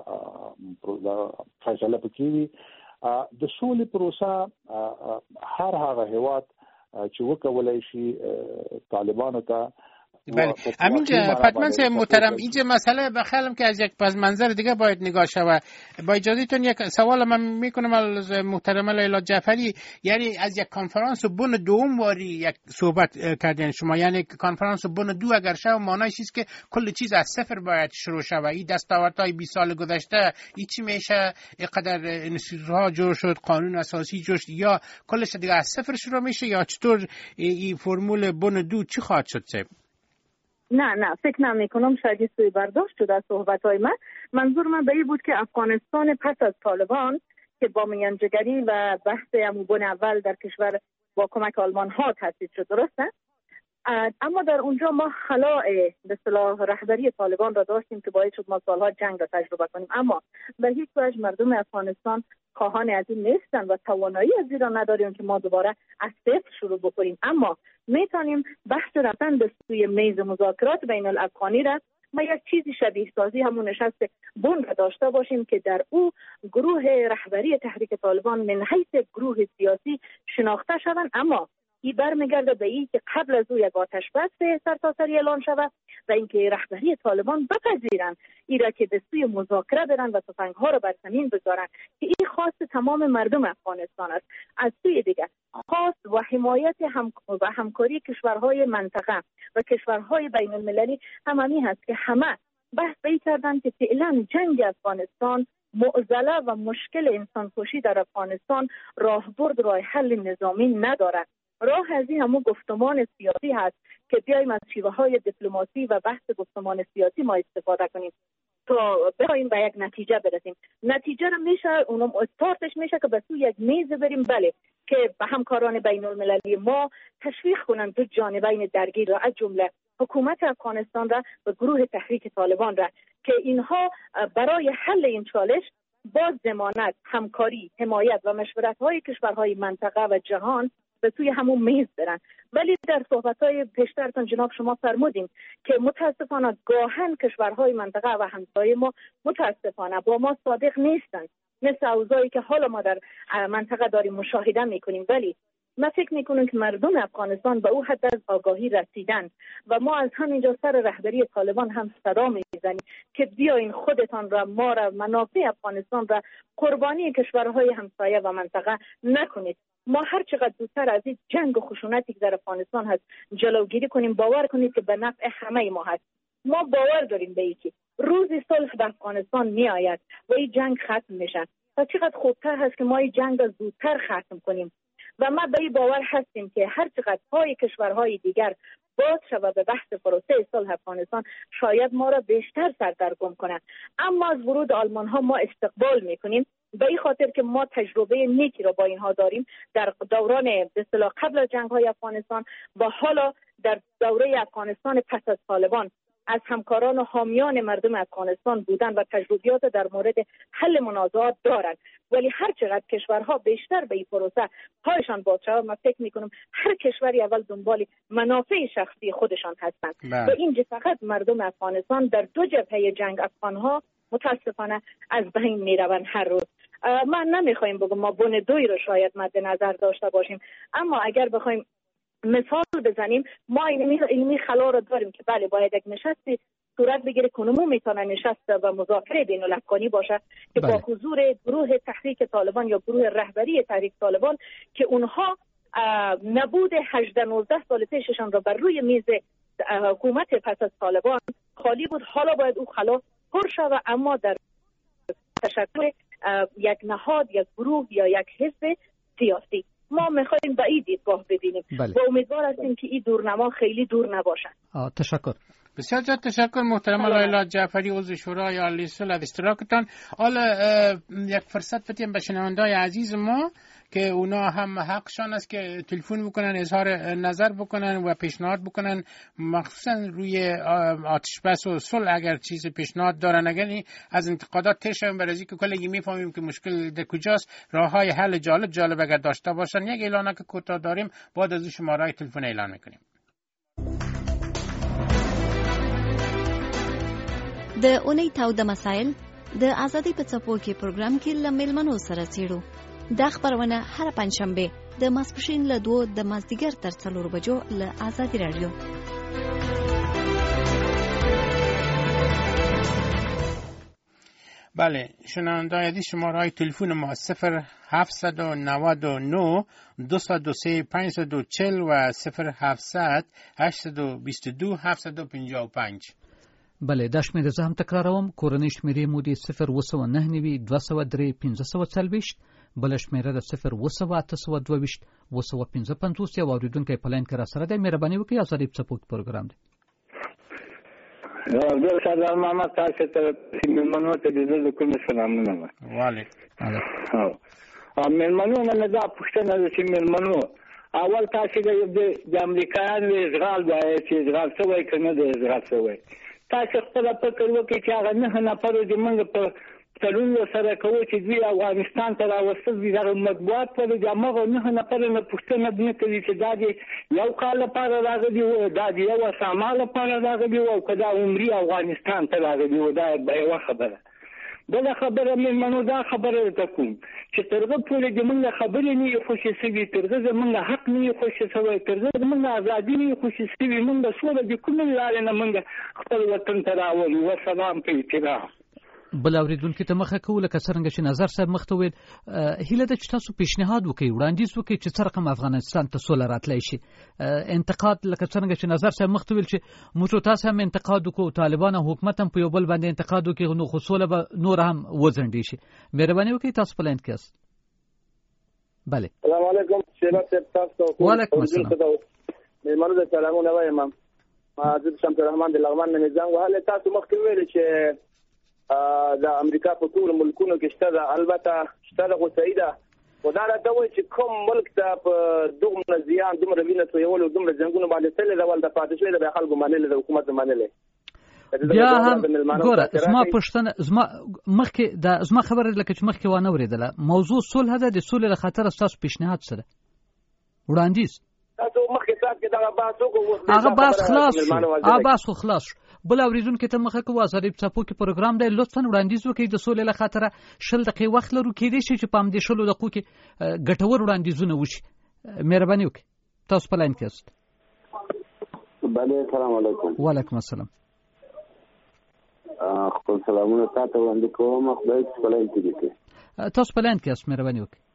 فیصله وکړي. د سولې پروسه هر هغه هیواد چې وکولای شي طالبانو ته بله. همینجا پتمن صاحب محترم، اینجا مسئله بخیالم که از یک پس منظر دیگه باید نگاه شود. با اجازهتون یک سوال من میکنم از محترمه لیلا جعفری، یعنی از یک کنفرانس بن دوم واری یک صحبت کردین شما، یعنی کنفرانس بن دو اگر شود معنیش است که کل چیز از صفر باید شروع شود. این دستاوردهای بیست سال گذشته این چی میشه؟ اینقدر انستیتوت‌ها جور شد، قانون اساسی جور شد، یا کلش دیگه از صفر شروع میشه، یا چطور این فرمول بن دو چی خواهد شد صاحب؟ نه نه فکر نمی کنم شاید سوی برداشت شده از صحبت‌های من. منظور من به این بود که افغانستان پس از طالبان که با میانجیگری و بحث اموبون اول در کشور با کمک آلمان ها تأسیس شد، درسته؟ اما در اونجا ما خلاء به اصطلاح رهبری طالبان را داشتیم که باعث شد ما سالها جنگ را تجربه کنیم، اما به هیچ وجه مردم افغانستان خواهان از این نیستن و توانایی از این را نداریم که ما دوباره از صفر شروع بکنیم. اما میتونیم بحث رفتن به سوی میز مذاکرات بین الافغانی را ما یک چیزی شبیه سازی همون نشست بن را داشته باشیم که در او گروه رهبری تحریک طالبان من حیث گروه سیاسی شناخته شوند، اما این برمیگرده به این که قبل از او یک آتش بس سرتاسری اعلان شود و اینکه رهبری طالبان بپذیرند این را که به سوی مذاکره برن و تفنگ‌ها را بر زمین بذارن که این خواست تمام مردم افغانستان است. از سوی دیگر خواست و حمایت هم و همکاری کشورهای منطقه و کشورهای بین المللی هم همین هست که همه بحث بی کردن که فعلا جنگ افغانستان معضله و مشکل انسانکشی در افغانستان راهبرد راه حل نظامی ندارد. راه از این همون گفتمان سیاسی هست که بیایم از شیوه های دیپلماسی و بحث گفتمان سیاسی ما استفاده کنیم تا بخوایم به یک نتیجه برسیم. نتیجه را میشه اونم استارتش میشه که به سوی یک میز بریم، بله، که به همکاران بین المللی ما تشویق کنند دو جانبین درگیر را، از جمله حکومت افغانستان را و گروه تحریک طالبان را، که اینها برای حل این چالش با ضمانت، همکاری، حمایت و مشورت های کشورهای منطقه و جهان به سوی همون میز برن. ولی در صحبت‌های پیشترتان جناب شما فرمودیم که متاسفانه گاهن کشورهای منطقه و همسایه ما متاسفانه با ما صادق نیستند، مثل اوضاعی که حالا ما در منطقه داریم مشاهده میکنیم. ولی من فکر میکنم که مردم افغانستان به او حد از آگاهی رسیدن و ما از همینجا سر رهبری طالبان هم صدا میزنیم که بیاین خودتان را، ما را، منافع افغانستان را قربانی کشورهای همسایه و منطقه نکنید. ما هر چقدر زودتر از این جنگ و خشونتی که در افغانستان هست جلوگیری کنیم. باور کنید که به نفع همه ما هست. ما باور داریم به اینکه روزی صلح به افغانستان می آید و این جنگ ختم میشه. و چقدر خوبتر هست که ما این جنگ را زودتر ختم کنیم. و ما به این باور هستیم که هر چقدر پای کشورهای دیگر باز شود به بحث پروسه صلح افغانستان، شاید ما را بیشتر سردرگم کنند. اما از ورود آلمان ها ما استقبال میکنیم، به این خاطر که ما تجربه نیکی را با اینها داریم در دوران به اصطلاح قبل از جنگ های افغانستان و حالا در دوره افغانستان پس از طالبان از همکاران و حامیان مردم افغانستان بودن و تجربیات در مورد حل منازعات دارند. ولی هر چقدر کشورها بیشتر به این پروسه پایشان باز شود، من فکر میکنم هر کشوری اول دنبال منافع شخصی خودشان هستند و اینجا فقط مردم افغانستان در دو جبهه جنگ افغانها متاسفانه از بین میروند هر روز. من نمیخوایم بگم ما بن دوی رو شاید مد نظر داشته باشیم، اما اگر بخوایم مثال بزنیم، ما علمی علمی خلا رو داریم که بله باید یک نشستی صورت بگیره، کنمون میتونه نشست و مذاکره بین الافغانی باشه که بله. با حضور گروه تحریک طالبان یا گروه رهبری تحریک طالبان که اونها نبود هجده نوزده سال پیششان رو بر روی میز حکومت پس از طالبان خالی بود. حالا باید او خلا پر شود، اما در تشکل یک نهاد، یک گروه یا یک حزب سیاسی. ما میخوایم به این دیدگاه ببینیم بله. و امیدوار هستیم که این دورنما خیلی دور نباشد. تشکر. بسیار زیاد تشکر محترم لایلا جعفری، عضو شورای عالی صلح از اشتراکتان. حالا یک فرصت بدیم به شنونده‌های عزیز ما که اونا هم حقشان است که تلفن بکنن، اظهار نظر بکنن و پیشنهاد بکنن، مخصوصا روی آتش بس و صلح اگر چیز پیشنهاد دارن. اگر از انتقادات تشم برازی که کلی میفهمیم که مشکل در کجاست، راههای حل جالب جالب اگر داشته باشن. یک اعلانه که کوتاه داریم، بعد از شماره تلفن اعلان میکنیم. د اونۍ تاوده مسایل د ازادۍ په څپو کې پروګرام کې له میلمنو سره څیړو. دا خبرونه هر پنځشنبه د ماسپښین له دوه د مازدیګر تر څلور بجو له آزادي رادیو. بله، شنونده عزیز، شماره های تلفن ما صفر هفتصد و نود و نه دویست و سه پانصد و چهل و صفر هفتصد هشتصد و بیست و دو هفتصد و پنجاه و پنج. بله، دا شمیره زه هم تکراروم. کورنۍ شمیرې مو دي صفر اوه سوه نهه نوي دوه سوه درې پنځه سوه څلوېښت، بله شمیره د صفر اوه سوه اته سوه دوه ویشت اوه سوه پنځه پنځوس. یو اورېدونکی په لاین کې را سره دی. مهرباني وکړئ، ازادۍ په څپو کې پروګرام دی. زه سردار محمد تاسو ته مېلمنو ته د زړه کومې سلامونه وایم. وعلیکم. او مېلمنو نه دا پوښتنه ده چې مېلمنو اول تاسو د امریکایانو اشغال دی چې اشغال شوی که نه دی اشغال شوی، تاسو خپل فکر وکړئ چې هغه نه نفر چې موږ په تړون سره کوو چې دوی افغانستان ته راوستل دي، دغه مطبوعات پر د هغه نه نفر نه پوښتنه نه کوي چې دا د یو کال لپاره راغلي وو، دا د یو سامان لپاره راغلي وو، او که دا عمري افغانستان ته راغلي وو. دا یوه خبره. بل خبره مېلمنو دا خبره ته کوم چې ترغه پورې د موږ خبرې نه خوشي سوي ترغه زموږ حق نه خوشي سوي ترغه زموږ ازادي نه خوشي سوي موږ سوله د کوم لارې نه موږ خپل وطن ته راولو و سلام په احترام. بل اوریدونکو ته مخه کوله که څنګه چې نظر صاحب مخته ویل هیله ده چې تاسو پیشنهاد وکړئ وړاندیز وکړئ چې څه رقم افغانستان ته سوله راتلی شي. انتقاد لکه څنګه چې نظر صاحب مخته ویل چې موږ تاسو هم انتقاد وکړو طالبان او حکومت هم په یو بل باندې انتقاد وکړي نو خو سوله به نور هم وځنډي شي. مهرباني وکړئ تاسو په لاین کې یاست. بله السلام علیکم شیبه صاحب تاسو وعلیکم السلام مېلمانو ته سلامونه وایم. ما عزیز شمس الرحمن د لغمان نه نظام وهله تاسو مخکې ویل چې د امریکا په ټول ملکونو کې شته ده البته شته ده غوسه ده خو دا راته وایي چې کوم ملک ته په دومره زیان دومره وینه تویول او دومره جنګونه باندې تللی ده ول د پاتې شوی د خلکو منلې د حکومت منلې بیا هم ګوره زما پوښتنه زما مخکې دا زما خبره لکه چې مخکې وانه اورېدله موضوع صلح ده د صلح له خاطره ستاسو پیشنهاد څه ده وړاندیز تاسو مخکې سات کې دغه بحث وکړو هغه بحث خلاص شو هغه بحث خو خلاص شو. بل اوریدونکو ته مخه کوو ازادي څپو کې پروګرام دی لطفا وړاندیز وکړئ د سولې له خاطره شل دقیقې وخت لرو کېدای شي چې په همدې شلو دقیقو کې ګټور وړاندیزونه وشي. مهرباني وکړئ تاسو په لاین کې یاست. بله السلام علیکم. وعلیکم السلام. خپل سلامونه تاسو وړاندې کوم خدای دې په لاین کې دې تاسو په لاین کې یاست. مهرباني وکړئ.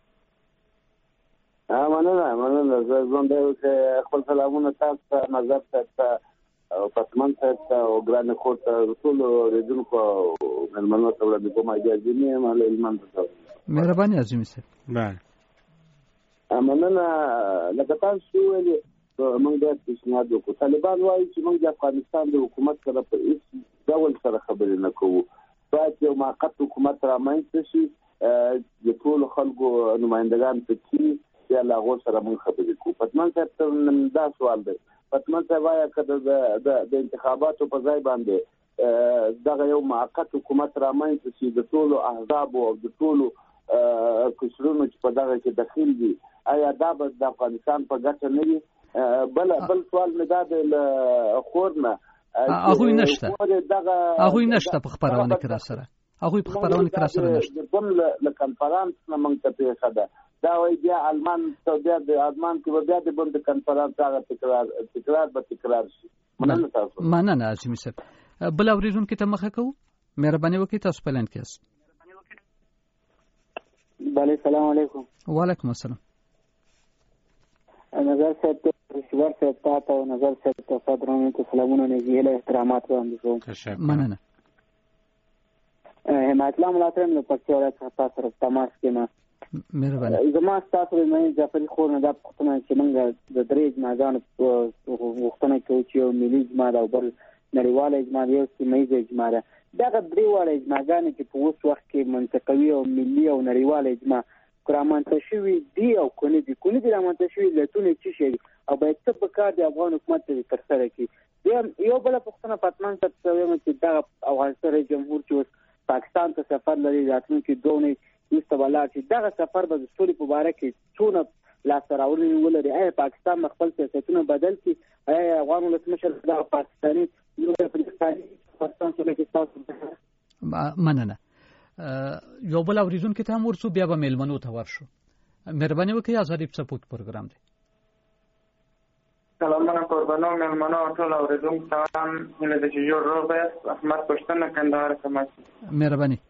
مننه مننه زه زوم دی چې خپل سلامونه تاسو نظر ته او پاتمن ته او ګران کوټ ټول ریډونکو مېلمنو ته وړاندې کوم اجازه نه مال علم ته. مهرباني عظیم صاحب. بله مننه لکه تاسو ویلي موږ د پیشنهاد وکړو. طالبان وایي چې موږ د افغانستان د حکومت سره په هیڅ ډول سره خبرې نه کوو. باید یو موقت حکومت رامنځته شي د ټولو خلکو نمایندګان پکې یا له هغو سره موږ خبرې کوو. پاتمن صاحب ته دا سوال دی پاتمن صاحب وايي چې د انتخاباتو په ځای باندې دغه یو موقت حکومت رامنځته شي د ټولو احزاب او د ټولو کشرونو چې په دغه کې داخل دي آیا دا به د افغانستان په ګټه نه وي؟ بل بل سوال مې دا د خورنه هغوی نشته هغوی نشته په خپرونه کې را سره هغوی په خپرونه کې را سره نشته. کوم له کنفرانس نه موږ ته پیښه ده دا وایي بیا آلمان بیا د آلمان کې بیا د بند کنفرانس هغه تکرار تکرار به تکرار شي. مننه تاسو. مننه عظیم صاحب. بل اوریدونکو ته مخه کوو. مهرباني وکړئ تاسو په لاین کې یاست. بله السلام علیکم. وعلیکم السلام. نظر صاحب ته شوار صاحب ته او نظر صاحب ته صدرانه ته سلامونه نږدې له احترامات وړاندې کوم. مننه. حمایت الله ملاتړ له پښتو ولایت څخه تاسو سره تماس کې مهرباني. زما تاسو د مې جعفري خور نه دا پښتنه چې موږ د درې اجماعانو وختونه کوي چې یو ملي اجماع او بل نړیواله اجماع یو سیمه اجماع ده. دغه درې واړه اجماعګانې چې په اوس وخت کې منطقوي او ملي او نړیواله اجماع رامنځته شوي دي او کونې دي کونې دي رامنځته شوي لټونه چی شي او باید څه په کار د افغان حکومت تر سره کړي. یو بل پښتنه پاتمان ته څه چې دغه افغانستان رئیس جمهور چې پاکستان ته سفر لري راتلونکي دوه نه یوسته ولاړ چې دغه سفر به د سولې په باره کې څونه لاسته راوړنې ولري. آیا پاکستان به خپل سیاستونه بدل کړي؟ آیا افغان ولسمشر د پاکستاني پاکستان سره کې تاسو مننه. یو بل اوریدونکو ته هم ورسو بیا به میلمنو ته ورشو. مهرباني وکړئ ازادي سپورت پروګرام دی. سلامونه قربانو میلمنو ټول اوریدونکو ته هم د جوړ روبه احمد پښتنه کندهار کمه. مهرباني.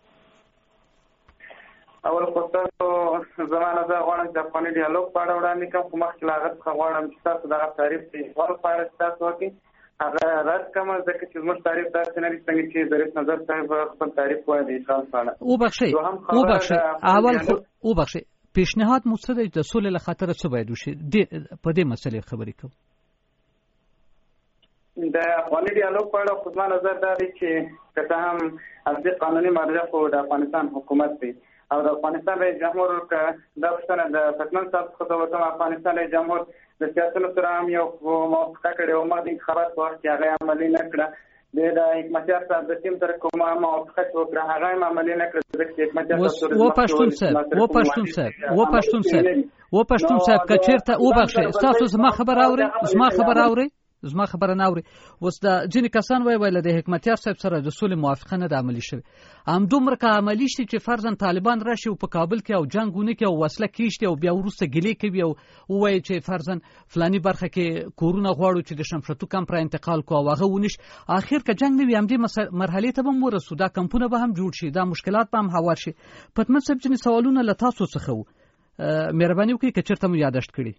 اول خو تاسو زمانه دا غواړم چې افغاني ډیالوګ په اړه وړاندې کوم خو مخکې لاغت غواړم چې تاسو دغه تعریف کې ور پاره تاسو وکړئ هغه رد کوم ځکه چې موږ تعریف داسې نه څنګه چې د رئیس نظر صاحب خپل تعریف وایي د اسلام سره او بخشي او بخشي اول خو او بخشي پیشنهاد مو څه دی د سولې له خاطر څه باید وشي په دې مسلې خبرې کوم. د افغاني ډیالوګ په اړه خو زما نظر دا دی چې که هم اصلي قانوني مرجع خو د افغانستان حکومت دی او د افغانستان رئیس جمهور که دا پښتنه د پښتون صاحب څخه وته افغانستان رئیس جمهور د سیاستونو سره هم یو موافقه کړې او ما د انتخابات په وخت کې هغه عملي نه کړه د حکمتیار صاحب د ټیم سره کومه موافقه وکړه هغه هم عملي نه کړه ځکه چې حکمتیار صاحب و پښتون صاحب و پښتون صاحب و پښتون صاحب و پښتون صاحب کچیرته او بخښه تاسو زما خبر اورئ زما خبر اورئ زما خبره نه اوري. اوس د ځینې کسان وایي ویل د حکمتیار صاحب سره د سولې موافقه نه د عملي شوې. همدومره که عملي شي چې فرضاً طالبان راشي او په کابل کې او جنګ ونه کړي او وسله کېږدي او بیا وروسته ګیلې کوي او ووایي چې فرضاً فلاني برخه کې کورونه غواړو چې د شمشتو کمپ را انتقال کړو او هغه ونیش. آخر که جنګ نه وي همدې مرحلې ته به هم ورسو، دا کمپونه به هم جوړ شي، دا مشکلات به هم هوار شي. پتمن صاحب ځینې سوالونه له تاسو څخه وو، مهرباني وکړئ که چېرته مو یاداشت کړي.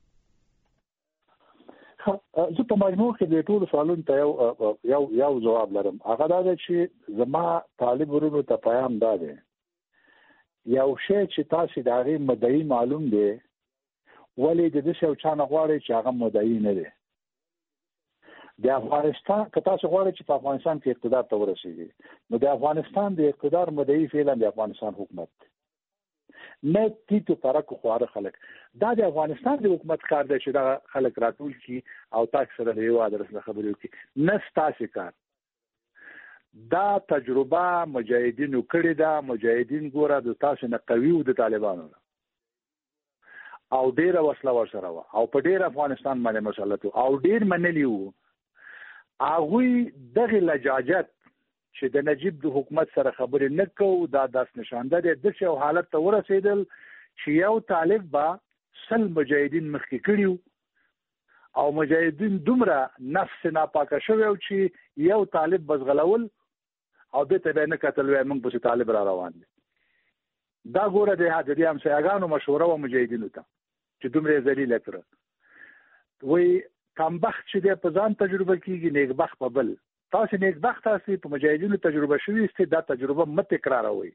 زه په مجموع کې د ټولو سوالونو ته یو یو یو جواب لرم. هغه دا دی چې زما طالب ورونو ته پیغام دا دی، یو شی چې تاسو د هغې مدعي معلوم دی، ولې د داسې یو چا نه غواړئ چې هغه مدعي نه دی. د افغانستان که تاسو غواړئ چې په افغانستان کې اقتدار ته ورسېږي، نو د افغانستان د اقتدار مدعي فعلا د افغانستان حکومت دی، نه تیتو پرکو خواره خلک. دا د افغانستان د حکومت کار دی چې دا خلک راټول کړي او تاسو سره د یو ادرس نه خبرې وکړي، نه ستاسو کار. دا تجربه مجاهدینو کړې ده. مجاهدین ګوره د تاسو نه قوي وو د طالبانو نه، او ډېره وسله ورسره وه او په ډېر افغانستان باندې مسلط وو او ډېر منلي وو. هغوی دغې لجاجت چې د نجیب د حکومت سره خبرې نه کوو، دا داس نشانده دی داسې یو حالت ته ورسېدل چې یو طالب به سل مجاهدین مخکې کړي او مجاهدین دومره نفس ناپاکه شوی و چې یو طالب بزغلول او دې ته به نه کتل وای موږ پسې طالب را روان دي. دا ګوره د دې همسایګانو مشوره و مجاهدینو ته چې دومره یې ذلیله کړه. وایي کمبخت چې دی په ځان تجربه کېږي، نیکبخت په بل. تاسو نیکبخت تاسو په مجاهدینو تجربه شوي استې، دا تجربه مه تکراروئ.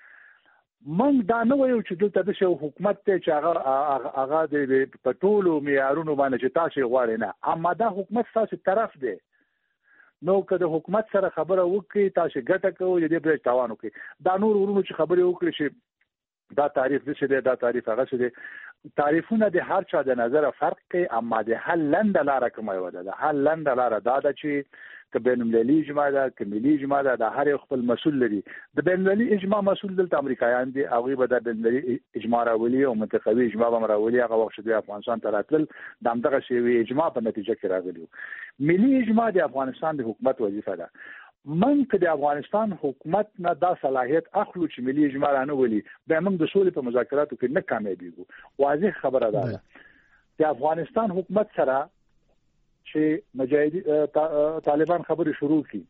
موږ دا نه وایو چې دلته داسې یو حکومت دی چې هغه هغه د په ټولو معیارونو باندې چې تاسو یې غواړئ، نه، اما دا حکومت ستاسو طرف دی. نو که د حکومت سره خبره وکړئ تاسو ګټه کوئ، د دې برج تاوان وکړئ. دا نور ورونو چې خبرې وکړي چې دا تعریف داسې دی، دا تعریف هغه څه دی، تعریفونه د هر چا د نظره فرق کوي، اما د حل لنډه لاره کومه یوه ده. د حل لنډه لاره دا ده چې که بین المللي اجماع ده، که ملي اجماع ده، د هر یو خپل مسؤل لري. د بین المللي اجماع مسؤل دلته امریکایان دي، هغوی به د بین المللي اجماع راولي او منطقوي اجماع به هم راولي. هغه وخت چې دوی افغانستان ته راتلل د همدغسې یوې اجماع په نتیجه کې راغلي وو. ملي اجماع د افغانستان د حکومت وظیفه ده. موږ که د افغانستان حکومت نه دا صلاحیت اخلو چې ملي اجماع رانه ولي، بیا موږ د سولې په مذاکراتو کې نه کامیابېږو. واضح خبره ده د افغانستان حکومت سره چې مجاهدین طالبان خبرې شروع کړي،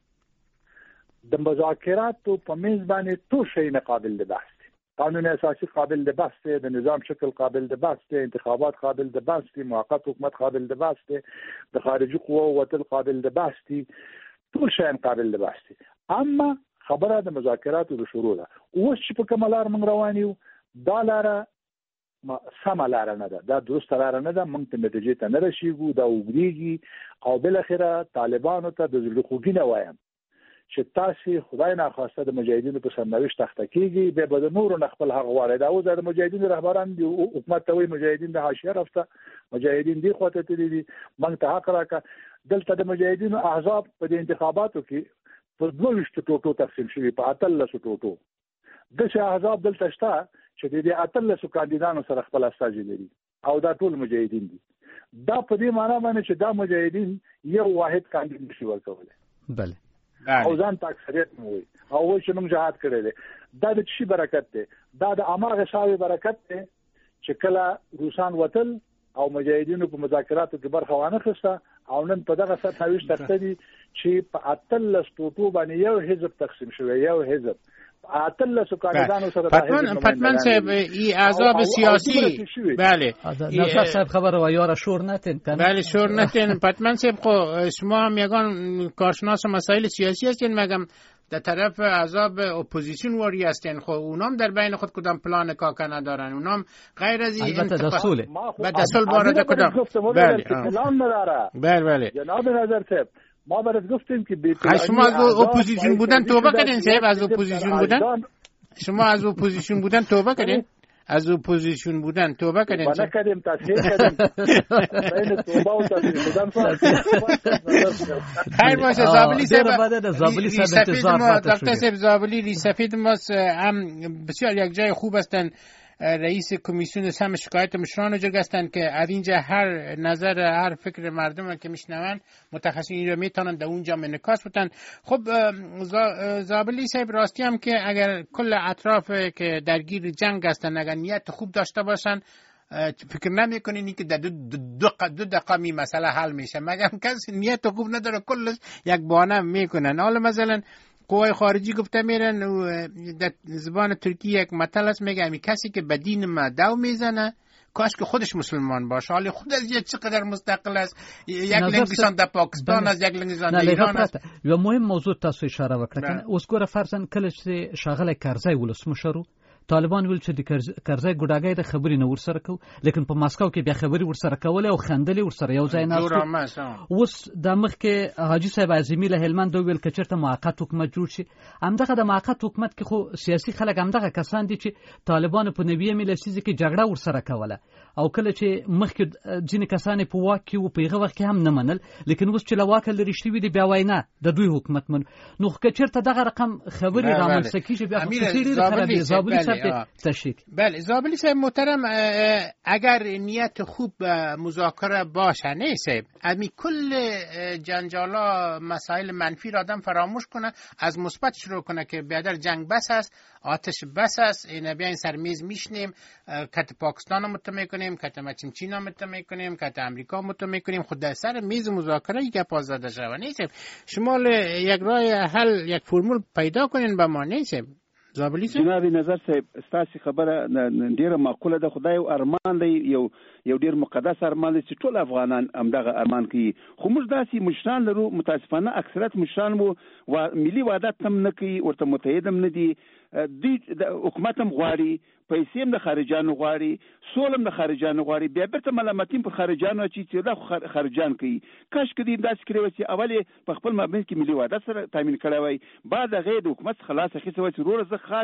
د مذاکراتو په میز باندې ټول شی نه قابل د بحث دی. قانون اساسي قابل د بحث دی، د نظام شکل قابل د بحث دی، انتخابات قابل د بحث دی، موقت حکومت قابل د بحث دی، د خارجي قواو وتل قابل د بحث دی، ټول شیان قابل د بحث دي. اما خبره د مذاکراتو د شروع ده. اوس چې په کومه لار موږ روان یو، دا لاره سمه لاره نه ده، دا درسته لاره نه ده. موږ ته نتیجې ته نه رسېږو، دا اوږدېږي او بالاخره طالبانو ته د زړه خوږي نه وایم چې تاسې خدای ناخواسته د مجاهدینو په سرنوشت اخته کېږي، بیا به د نورو نه خپل حق غواړئ. دا اوس د مجاهدینو رهبران دي، حکومت ته وایي مجاهدین د حاشیه رفته، مجاهدین دې خواته تللي دي، موږ ته حق راکړه. دلته د مجاهدینو احزاب په دې انتخاباتو کې په دوه ویشتو ټوټو تقسیم شوي، په اتلسو ټوټو. داسې احزاب دلته شته چې د دې اتلسو کاندیدانو سره خپل استازي لري او دا ټول مجاهدین دي. دا په دې معنا باندې چې دا مجاهدین یو واحد کاندید نشي ورکولی. بله. او ځان ته اکثریت مو وي او وایي چې موږ جهاد کړی دی. دا د چی برکت دی؟ دا د هماغه شاوې برکت دی چې کله روسان وتل او مجاهدینو په مذاکراتو کې برخه وانه خسته او نن په دغه سطح ویش تخته دي چې په اتلس ټوټو باندې یو حزب تقسیم شوی، یو حزب اتلس کاندیدانو سره. پتمن صاحب ای احزاب سیاسی، بله نوشا صاحب خبر و یار شور نتین بله شور نتین. پتمن صاحب خو شما هم یگان کارشناس مسائل سیاسی هستین، مگم در طرف احزاب اپوزیسیون واری هستین، خب اونام در بین خود کدام پلان کاکا ندارن، اونام غیر از این دستوله و دستول وارد کدام. بله بله بله جناب نظر صاحب، ما برات گفتیم که شما از اپوزیسیون بودن توبه کردین صاحب، از اپوزیسیون بودن شما از اپوزیسیون بودن توبه کردین، از اپوزیسیون بودن توبه کردین؟ ما نکردیم، تصحیح کردیم. بین توبه و تصحیح بودن فرق. خیر باشه زابلی صاحب، زابلی صاحب انتظار دکتر صاحب زابلی ری سفید ما هم بسیار یک جای خوب هستن رئیس کمیسیون سم شکایت مشران جرگ هستند که از اینجا هر نظر هر فکر مردم که میشنون متخصصین رو میتونن در اونجا منعکس بتن. خب زابلی صاحب راستی هم که اگر کل اطراف که درگیر جنگ هستن اگر نیت خوب داشته باشن فکر نمیکنین که در دو, دو, دو دقیقه می مسئله حل میشه، مگر کسی نیت خوب نداره کلش یک بانه میکنن. حالا مثلا قوای خارجی گفته میرن و در زبان ترکی یک متل است میگه امی کسی که به دین ما دو میزنه کاش که خودش مسلمان باشه، حالی خود از یه چقدر مستقل است، یک لنگشان در پاکستان است، یک لنگشان در ایران است. یو مهم موضوع تاسو اشاره وکړه. اوس ګوره فرضاً کله چې ښاغلی کرزی ولسمشر و طالبان ویل چې د کرزی ګوډاګی د خبرې نه ورسره کوو، لیکن په ماسکو کې بیا خبرې ورسره کولې او خندلې ورسره یو ځای ناستو. اوس د مخکې حاجي صاحب اعظمي له هلمند وویل که چېرته موقت حکومت جوړ شي، همدغه د موقت حکومت کې خو سیاسي خلک همدغه کسان دي چې طالبانو په نویمې لسیزې کې جګړه ورسره کوله، او کله چې مخکې ځینې کسان په واک کې وو په هغه وخت کې هم نه منل، لیکن اوس چې له واکه لرې شوي دي بیا وایي نه د دوی حکومت منو. نو که چېرته دغه رقم خبرې رامنځته کېږي بیا خو څه ډېرې خرابې. زابلي صاحب تشریک. بله زابلی صاحب محترم، اگر نیت خوب مذاکره باشه نه صاحب امی کل جنجالا مسائل منفی را آدم فراموش کنه، از مثبت شروع کنه که بیادر جنگ بس است، آتش بس است، این بیاین سر میز میشنیم، کت پاکستان رو متهم کنیم، کت مچین چین رو متهم کنیم، کت امریکا متهم کنیم، خود در سر میز مذاکره ای که پاس زده شوه نیست. شما یک راه حل یک فرمول پیدا کنین به ما نیست. زابلی صاحب جناب نظر صاحب ستاسو خبره ډیره معقوله ده، خدای او ارمان دی، یو یو ډیر مقدس ارمان دی چې ټول افغانان همدغه ارمان کوي، خو موږ داسې مشران لرو متاسفانه اکثریت مشران مو ملي وحدت هم نه کوي، ورته متحد هم نه دي، دوی حکومت هم غواړي، پیسې هم د خارجانو غواړي، سول هم د خارجانو غواړي، بیا بیرته ملامتین پر خارجانو اچي چې دا خو خارجان کوي. کاش که دوی داسې کړی وای چې اول یې په خپل مابین کې ملي وحدت سره تامین کړی وای، بعد هغه د حکومت څخه خلاص اخیستی وای چې وروره زه خاص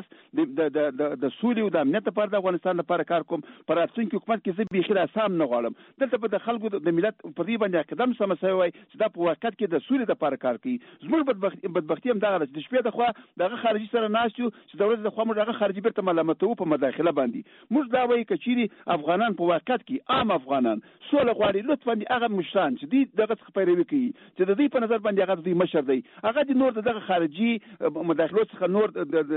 د سولې او د امنیت لپاره د افغانستان لپاره کار کوم، په راتلونکي حکومت کې زه بیخي دا سم نه غواړم. دلته به د خلکو د ملت په دې باندې قدم سم سوی وای چې دا په واقعیت کې د سولې لپاره کار کوي. زموږ بدبختي هم دغه ده چې د شپې د خوا دغه خارجي سره ناست یو چې د ورځې د خوا موږ هغه خارجي بیرته ملامتوو په مداخله باندې. موږ دا وایو که چیرې افغانان په واقعیت کې عام افغانان سوله غواړي، لطفا هغه مشران چې دوی دغه څخه پیروي کوي چې د دوی په نظر باندې هغه دوی مشر دی، هغه د نور دغه خارجي مداخلو څخه نور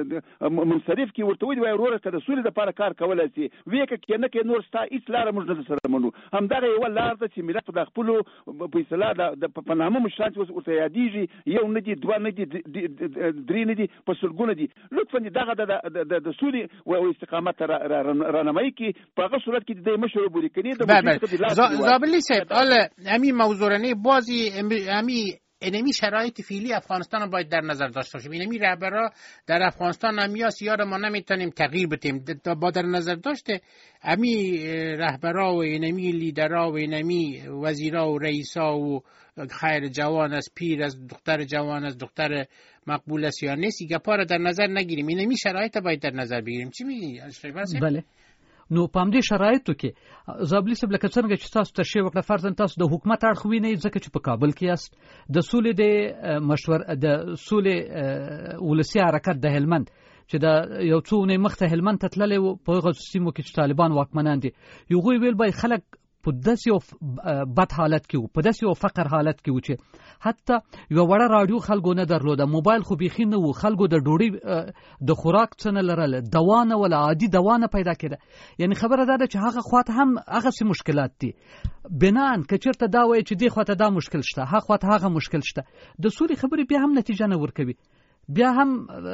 منصرف کی ورته وایي وروره که د سولې لپاره کار کولی شي ویې که کې نه کې نور ستا هېڅ لاره موږ نه سره منو. همدغه یوه لار ده چې ملت د خپلو په اصطلاح په نامه مشران چې ورته یادېږي یو نه دي، دوه نه دي، درې نه دي، په سلګونه دي، لطفا دغه د سولې او استقامت رانمایی کی په هغه صورت کې د مشر بولی کني د زابلی صاحب. حالا همین موضوع بازی همین اینمی شرایط فعلی افغانستان باید در نظر داشته باشیم. اینمی رهبرا در افغانستان هم یا سیار ما نمیتونیم تغییر بدیم، با در نظر داشته امی رهبرا و اینمی لیدرا و اینمی وزیرا و رئیسا و خیر جوان از پیر از دختر جوان از دختر مقبول است یا نیست گپا در نظر نگیریم، اینمی شرایط باید در نظر بگیریم. چی میگی اشرف صاحب؟ بله. نو په همدې شرایطو کې زابلي صاحب لکه څنګه چې تاسو تشریح وکړه فرضاً تاسو د حکومت اړخ وینئ ځکه چې په کابل کې یاست، د سولې د مشور د سولې ولسي حرکت د هلمند چې د یو څو اونۍ مخته هلمند ته تللی و په هغو سیمو کې چې طالبان واکمنان دي، هغوی ویل باید خلک په داسې یو بد حالت کې و، په داسې یو فقر حالت کې و چې حتی یوه وړه راډیو خلکو نه درلوده، موبایل خو بیخي نه و، خلکو د ډوډۍ د خوراک څه نه لرله، دوا نه وله، عادي دوا نه پیدا کېده. یعنې خبره دا ده چې هغه خواته هم هغسې مشکلات دي. بنان که چېرته دا وایي چې دې خواته دا مشکل شته، هغه خواته هغه مشکل شته، د سولې خبرې بیا هم نتیجه نه ورکوي، بیا هم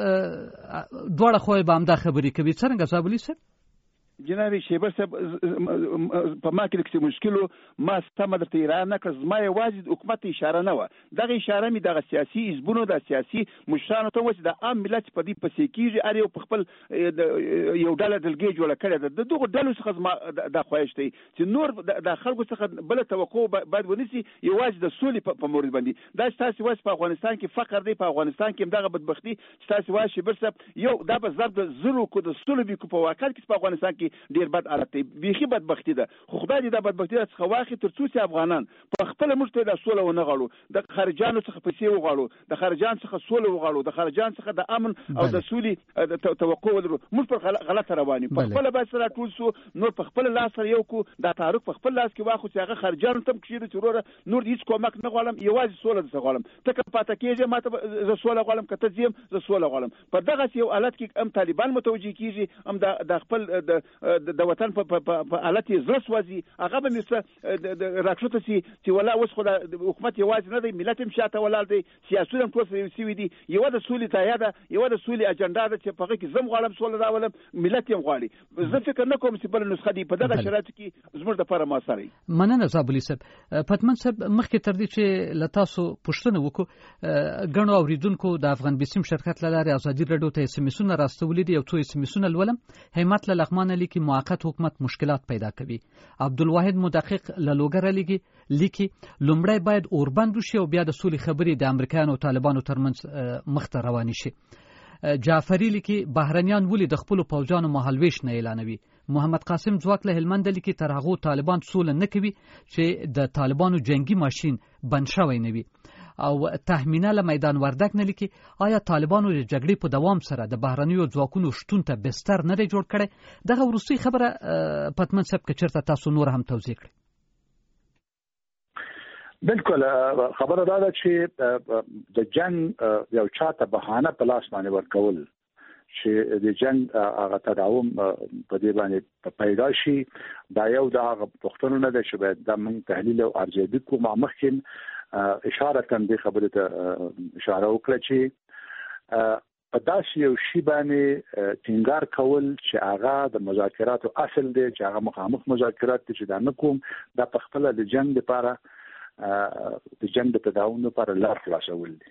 دواړه خواوې به همدا خبرې کوي. څرنګه زابلي صاحب؟ جناب شیبر صاحب په ما کې د مشکلو ما سمه درته ایران نه کړ، زما یوازې د حکومت اشاره نه وه، دغه اشاره مې دغه سیاسي حزبونو د سیاسي مشرانو ته وه چې د عام ملت په دې پسې کېږي، هر یو په خپل یو ډله دلګۍ جوړه کړې ده، د دغو ډلو څخه زما دا خواهش دی چې نور د خلکو څخه بله توقع باید ونیسي یوازې د سولې په مورد باندې. دا چې تاسې وایي په افغانستان کې فقر دی، په افغانستان کې همدغه بدبختي چې تاسې وایي شیبر صاحب یو دا به ضرب د زرو کو د سلو بي کو په واقعیت کې په افغانستان کې کې ډیر بد حالت دی بیخي بدبختی ده خو خدای دې دا بدبختی څخه واخی تر څو چې افغانان په خپل موږ ته د سوله ونه غواړو د خارجانو څخه پیسې وغواړو د خارجان څخه سوله وغواړو د خارجان څخه د امن او د سولې توقع ولرو موږ پر غلطه رواني په خپل بس را ټول سو نور په خپل لاس سره یو کو دا تعارف په خپل لاس کې واخو چې هغه خارجانو تم کړي چې وروره نور هیڅ کومک نه غواړم یوازې سوله د غواړم ته که پاتې کېږي ماته ز سوله غواړم کته زم ز سوله غواړم په دغه یو حالت کې هم طالبان متوجي کیږي هم د خپل د وطن په حالت زړه سوځي هغه به مست د راکښته سي چې ولا اوس خو د حکومت یوازې نه دی ملت هم شاته ولاړ دی سیاسي هم ټول سوي دي یو د سولې تایا ده یو د سولې اجنډا ده چې په هغه کې زم غواړم سوله راولم ملت هم غواړي زه فکر نه کوم چې بل نسخه دی په دغه شرایط کې زموږ د لپاره موثري مننه زابلی صاحب پتمن صاحب مخکې تر دې چې لتاسو پښتنه وکړو غنو اوریدونکو د افغان بسیم شرکت لاره ازادي رادیو ته اس ام اسونه راستولې دي او څو اس ام اسونه لولم همت له لغمان لیکي موقت حکومت مشکلات پیدا کوي عبدالواحد مدقق لوګر لیکي لیکي لومړی باید اوربند وشي او بیا د سولې خبرې د امریکایانو او طالبانو ترمنځ مخته رواني شي جعفری لیکي بهرنیان ولې د خپل پوځانو مهالويش نه اعلانوي محمد قاسم ځواک له هلمند لیکي تر هغه طالبان سول نه کوي چې د طالبانو جنگي ماشين بند شوی نه وي او تهمینه له میدان وردک نه لیکي آیا طالبانو د جګړې په دوام سره د بهرنیو ځواکونو شتون ته بستر نه جوړ کړي دغه وروستي خبره پتمن صاحب کچرته تاسو نور هم توضیح کړئ بالکل خبره دا ده چې د جنگ یو چاته بهانه په لاس باندې ورکول چې د جنگ هغه تداوم په دې باندې پیدا شي دا یو د هغه پښتنو نه ده چې باید د من تحلیل او ارزیابي کوم مخکین اشاره کړم د خبره ته اشاره وکړه چې په داسې یو شی باندې ټینګار کول چې هغه د مذاکراتو اصل دی چې هغه مخامخ مذاکرات چې دا نه کوم د پخپل د جنگ لپاره د جنگ د تداوم لپاره لار خلاصول دي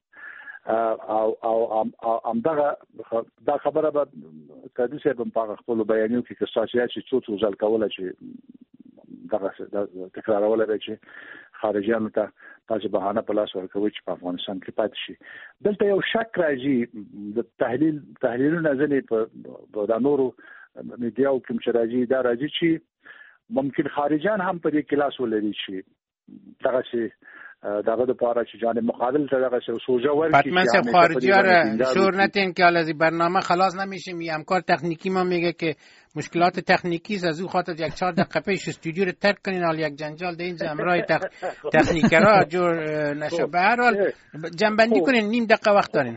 او او ام دغه دا خبره به کدي سه په خپل بیانیو کې کساسیات چې څو څو ځل کوله چې دغه تکرارول به چې خارجيانو ته تاسو بهانه په لاس ورکوي چې په افغانستان کې پاتې شي دلته یو شک راځي د تحلیل تحلیلونه ځنې په د نورو میډیاو کې چې راځي دا راځي چې ممکن خارجيان هم په دې کلاس ولري شي دغه چې دغه د پاره چې جانب مقابل ته دغه سوژه ورکی پتمن صاحب خارجی را شور نتین که از برنامه خلاص نمیشیم یه همکار تکنیکی ما میگه که مشکلات تکنیکی از او خاطر یک چهار دقیقه پیش استودیو رو ترک کنین حال یک جنجال ده اینجا امرای تخ... تکنیکرا جور نشو به هر حال جنبندی کنین نیم دقیقه وقت دارین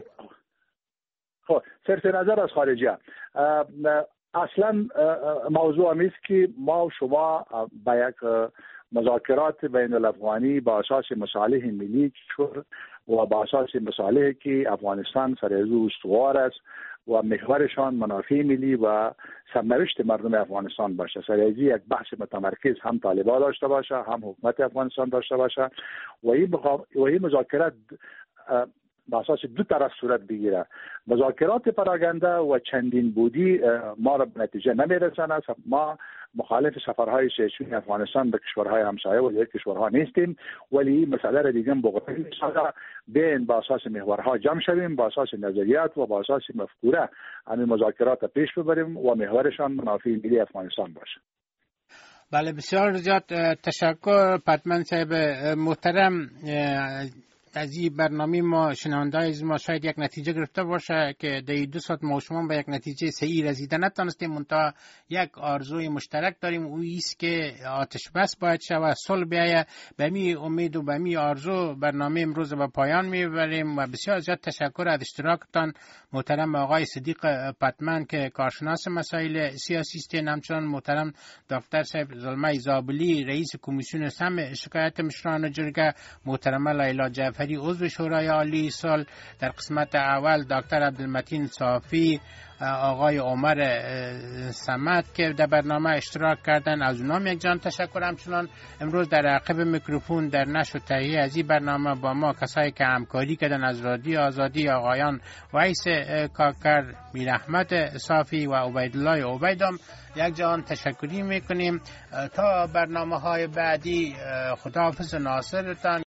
خب صرف نظر از خارجی اصلا موضوع همیست که ما و شما با یک مذاکرات بین الافغانی با اساس مصالح ملی و با اساس مصالحی که افغانستان سر از او استوار است و محورشان منافع ملی و سرنوشت مردم افغانستان باشه. سر از یک بحث متمرکز هم طالبان داشته باشه هم حکومت افغانستان داشته باشه و این و این مذاکرات با اساس دو طرف صورت بگیره. مذاکرات پراگنده و چندین بودی ما را به نتیجه نمیرساند. ما مخالف سفرهای سیاسی افغانستان به کشورهای همسایه و دیگر کشورها نیستیم ولی مسئله را دیگه بغضی بین با اساس محورها جمع شویم با اساس نظریات و با اساس مفکوره همین مذاکرات پیش ببریم و محورشان منافع ملی افغانستان باشه. بله بسیار زیاد تشکر پتمن صاحب محترم. از این برنامه ما شنونده از ما شاید یک نتیجه گرفته باشه که در دو ساعت ما شما به یک نتیجه صحیح رسیدن نتونستیم منتها یک آرزوی مشترک داریم او ایست که آتش بس باید شود صلح بیاید به می امید و به می آرزو برنامه امروز به پایان میبریم و بسیار زیاد تشکر از اشتراکتان محترم آقای صدیق پتمن که کارشناس مسائل سیاسی است همچنان محترم دکتر صاحب زلمه زابلی رئیس کمیسیون سمع شکایت مشران جرگه محترم لیلا جعفری عضو شورای عالی سال در قسمت اول دکتر عبدالمتین صافی آقای عمر صمد که در برنامه اشتراک کردن از اونام یک جان تشکر. همچنان امروز در عقب میکروفون در نشر و تهیه از این برنامه با ما کسایی که همکاری کردن از رادیو آزادی آقایان ویس کاکر میر احمد صافی و عبیدالله عبیدم یک جان تشکری میکنیم تا برنامه های بعدی. خداحافظ ناصرتان.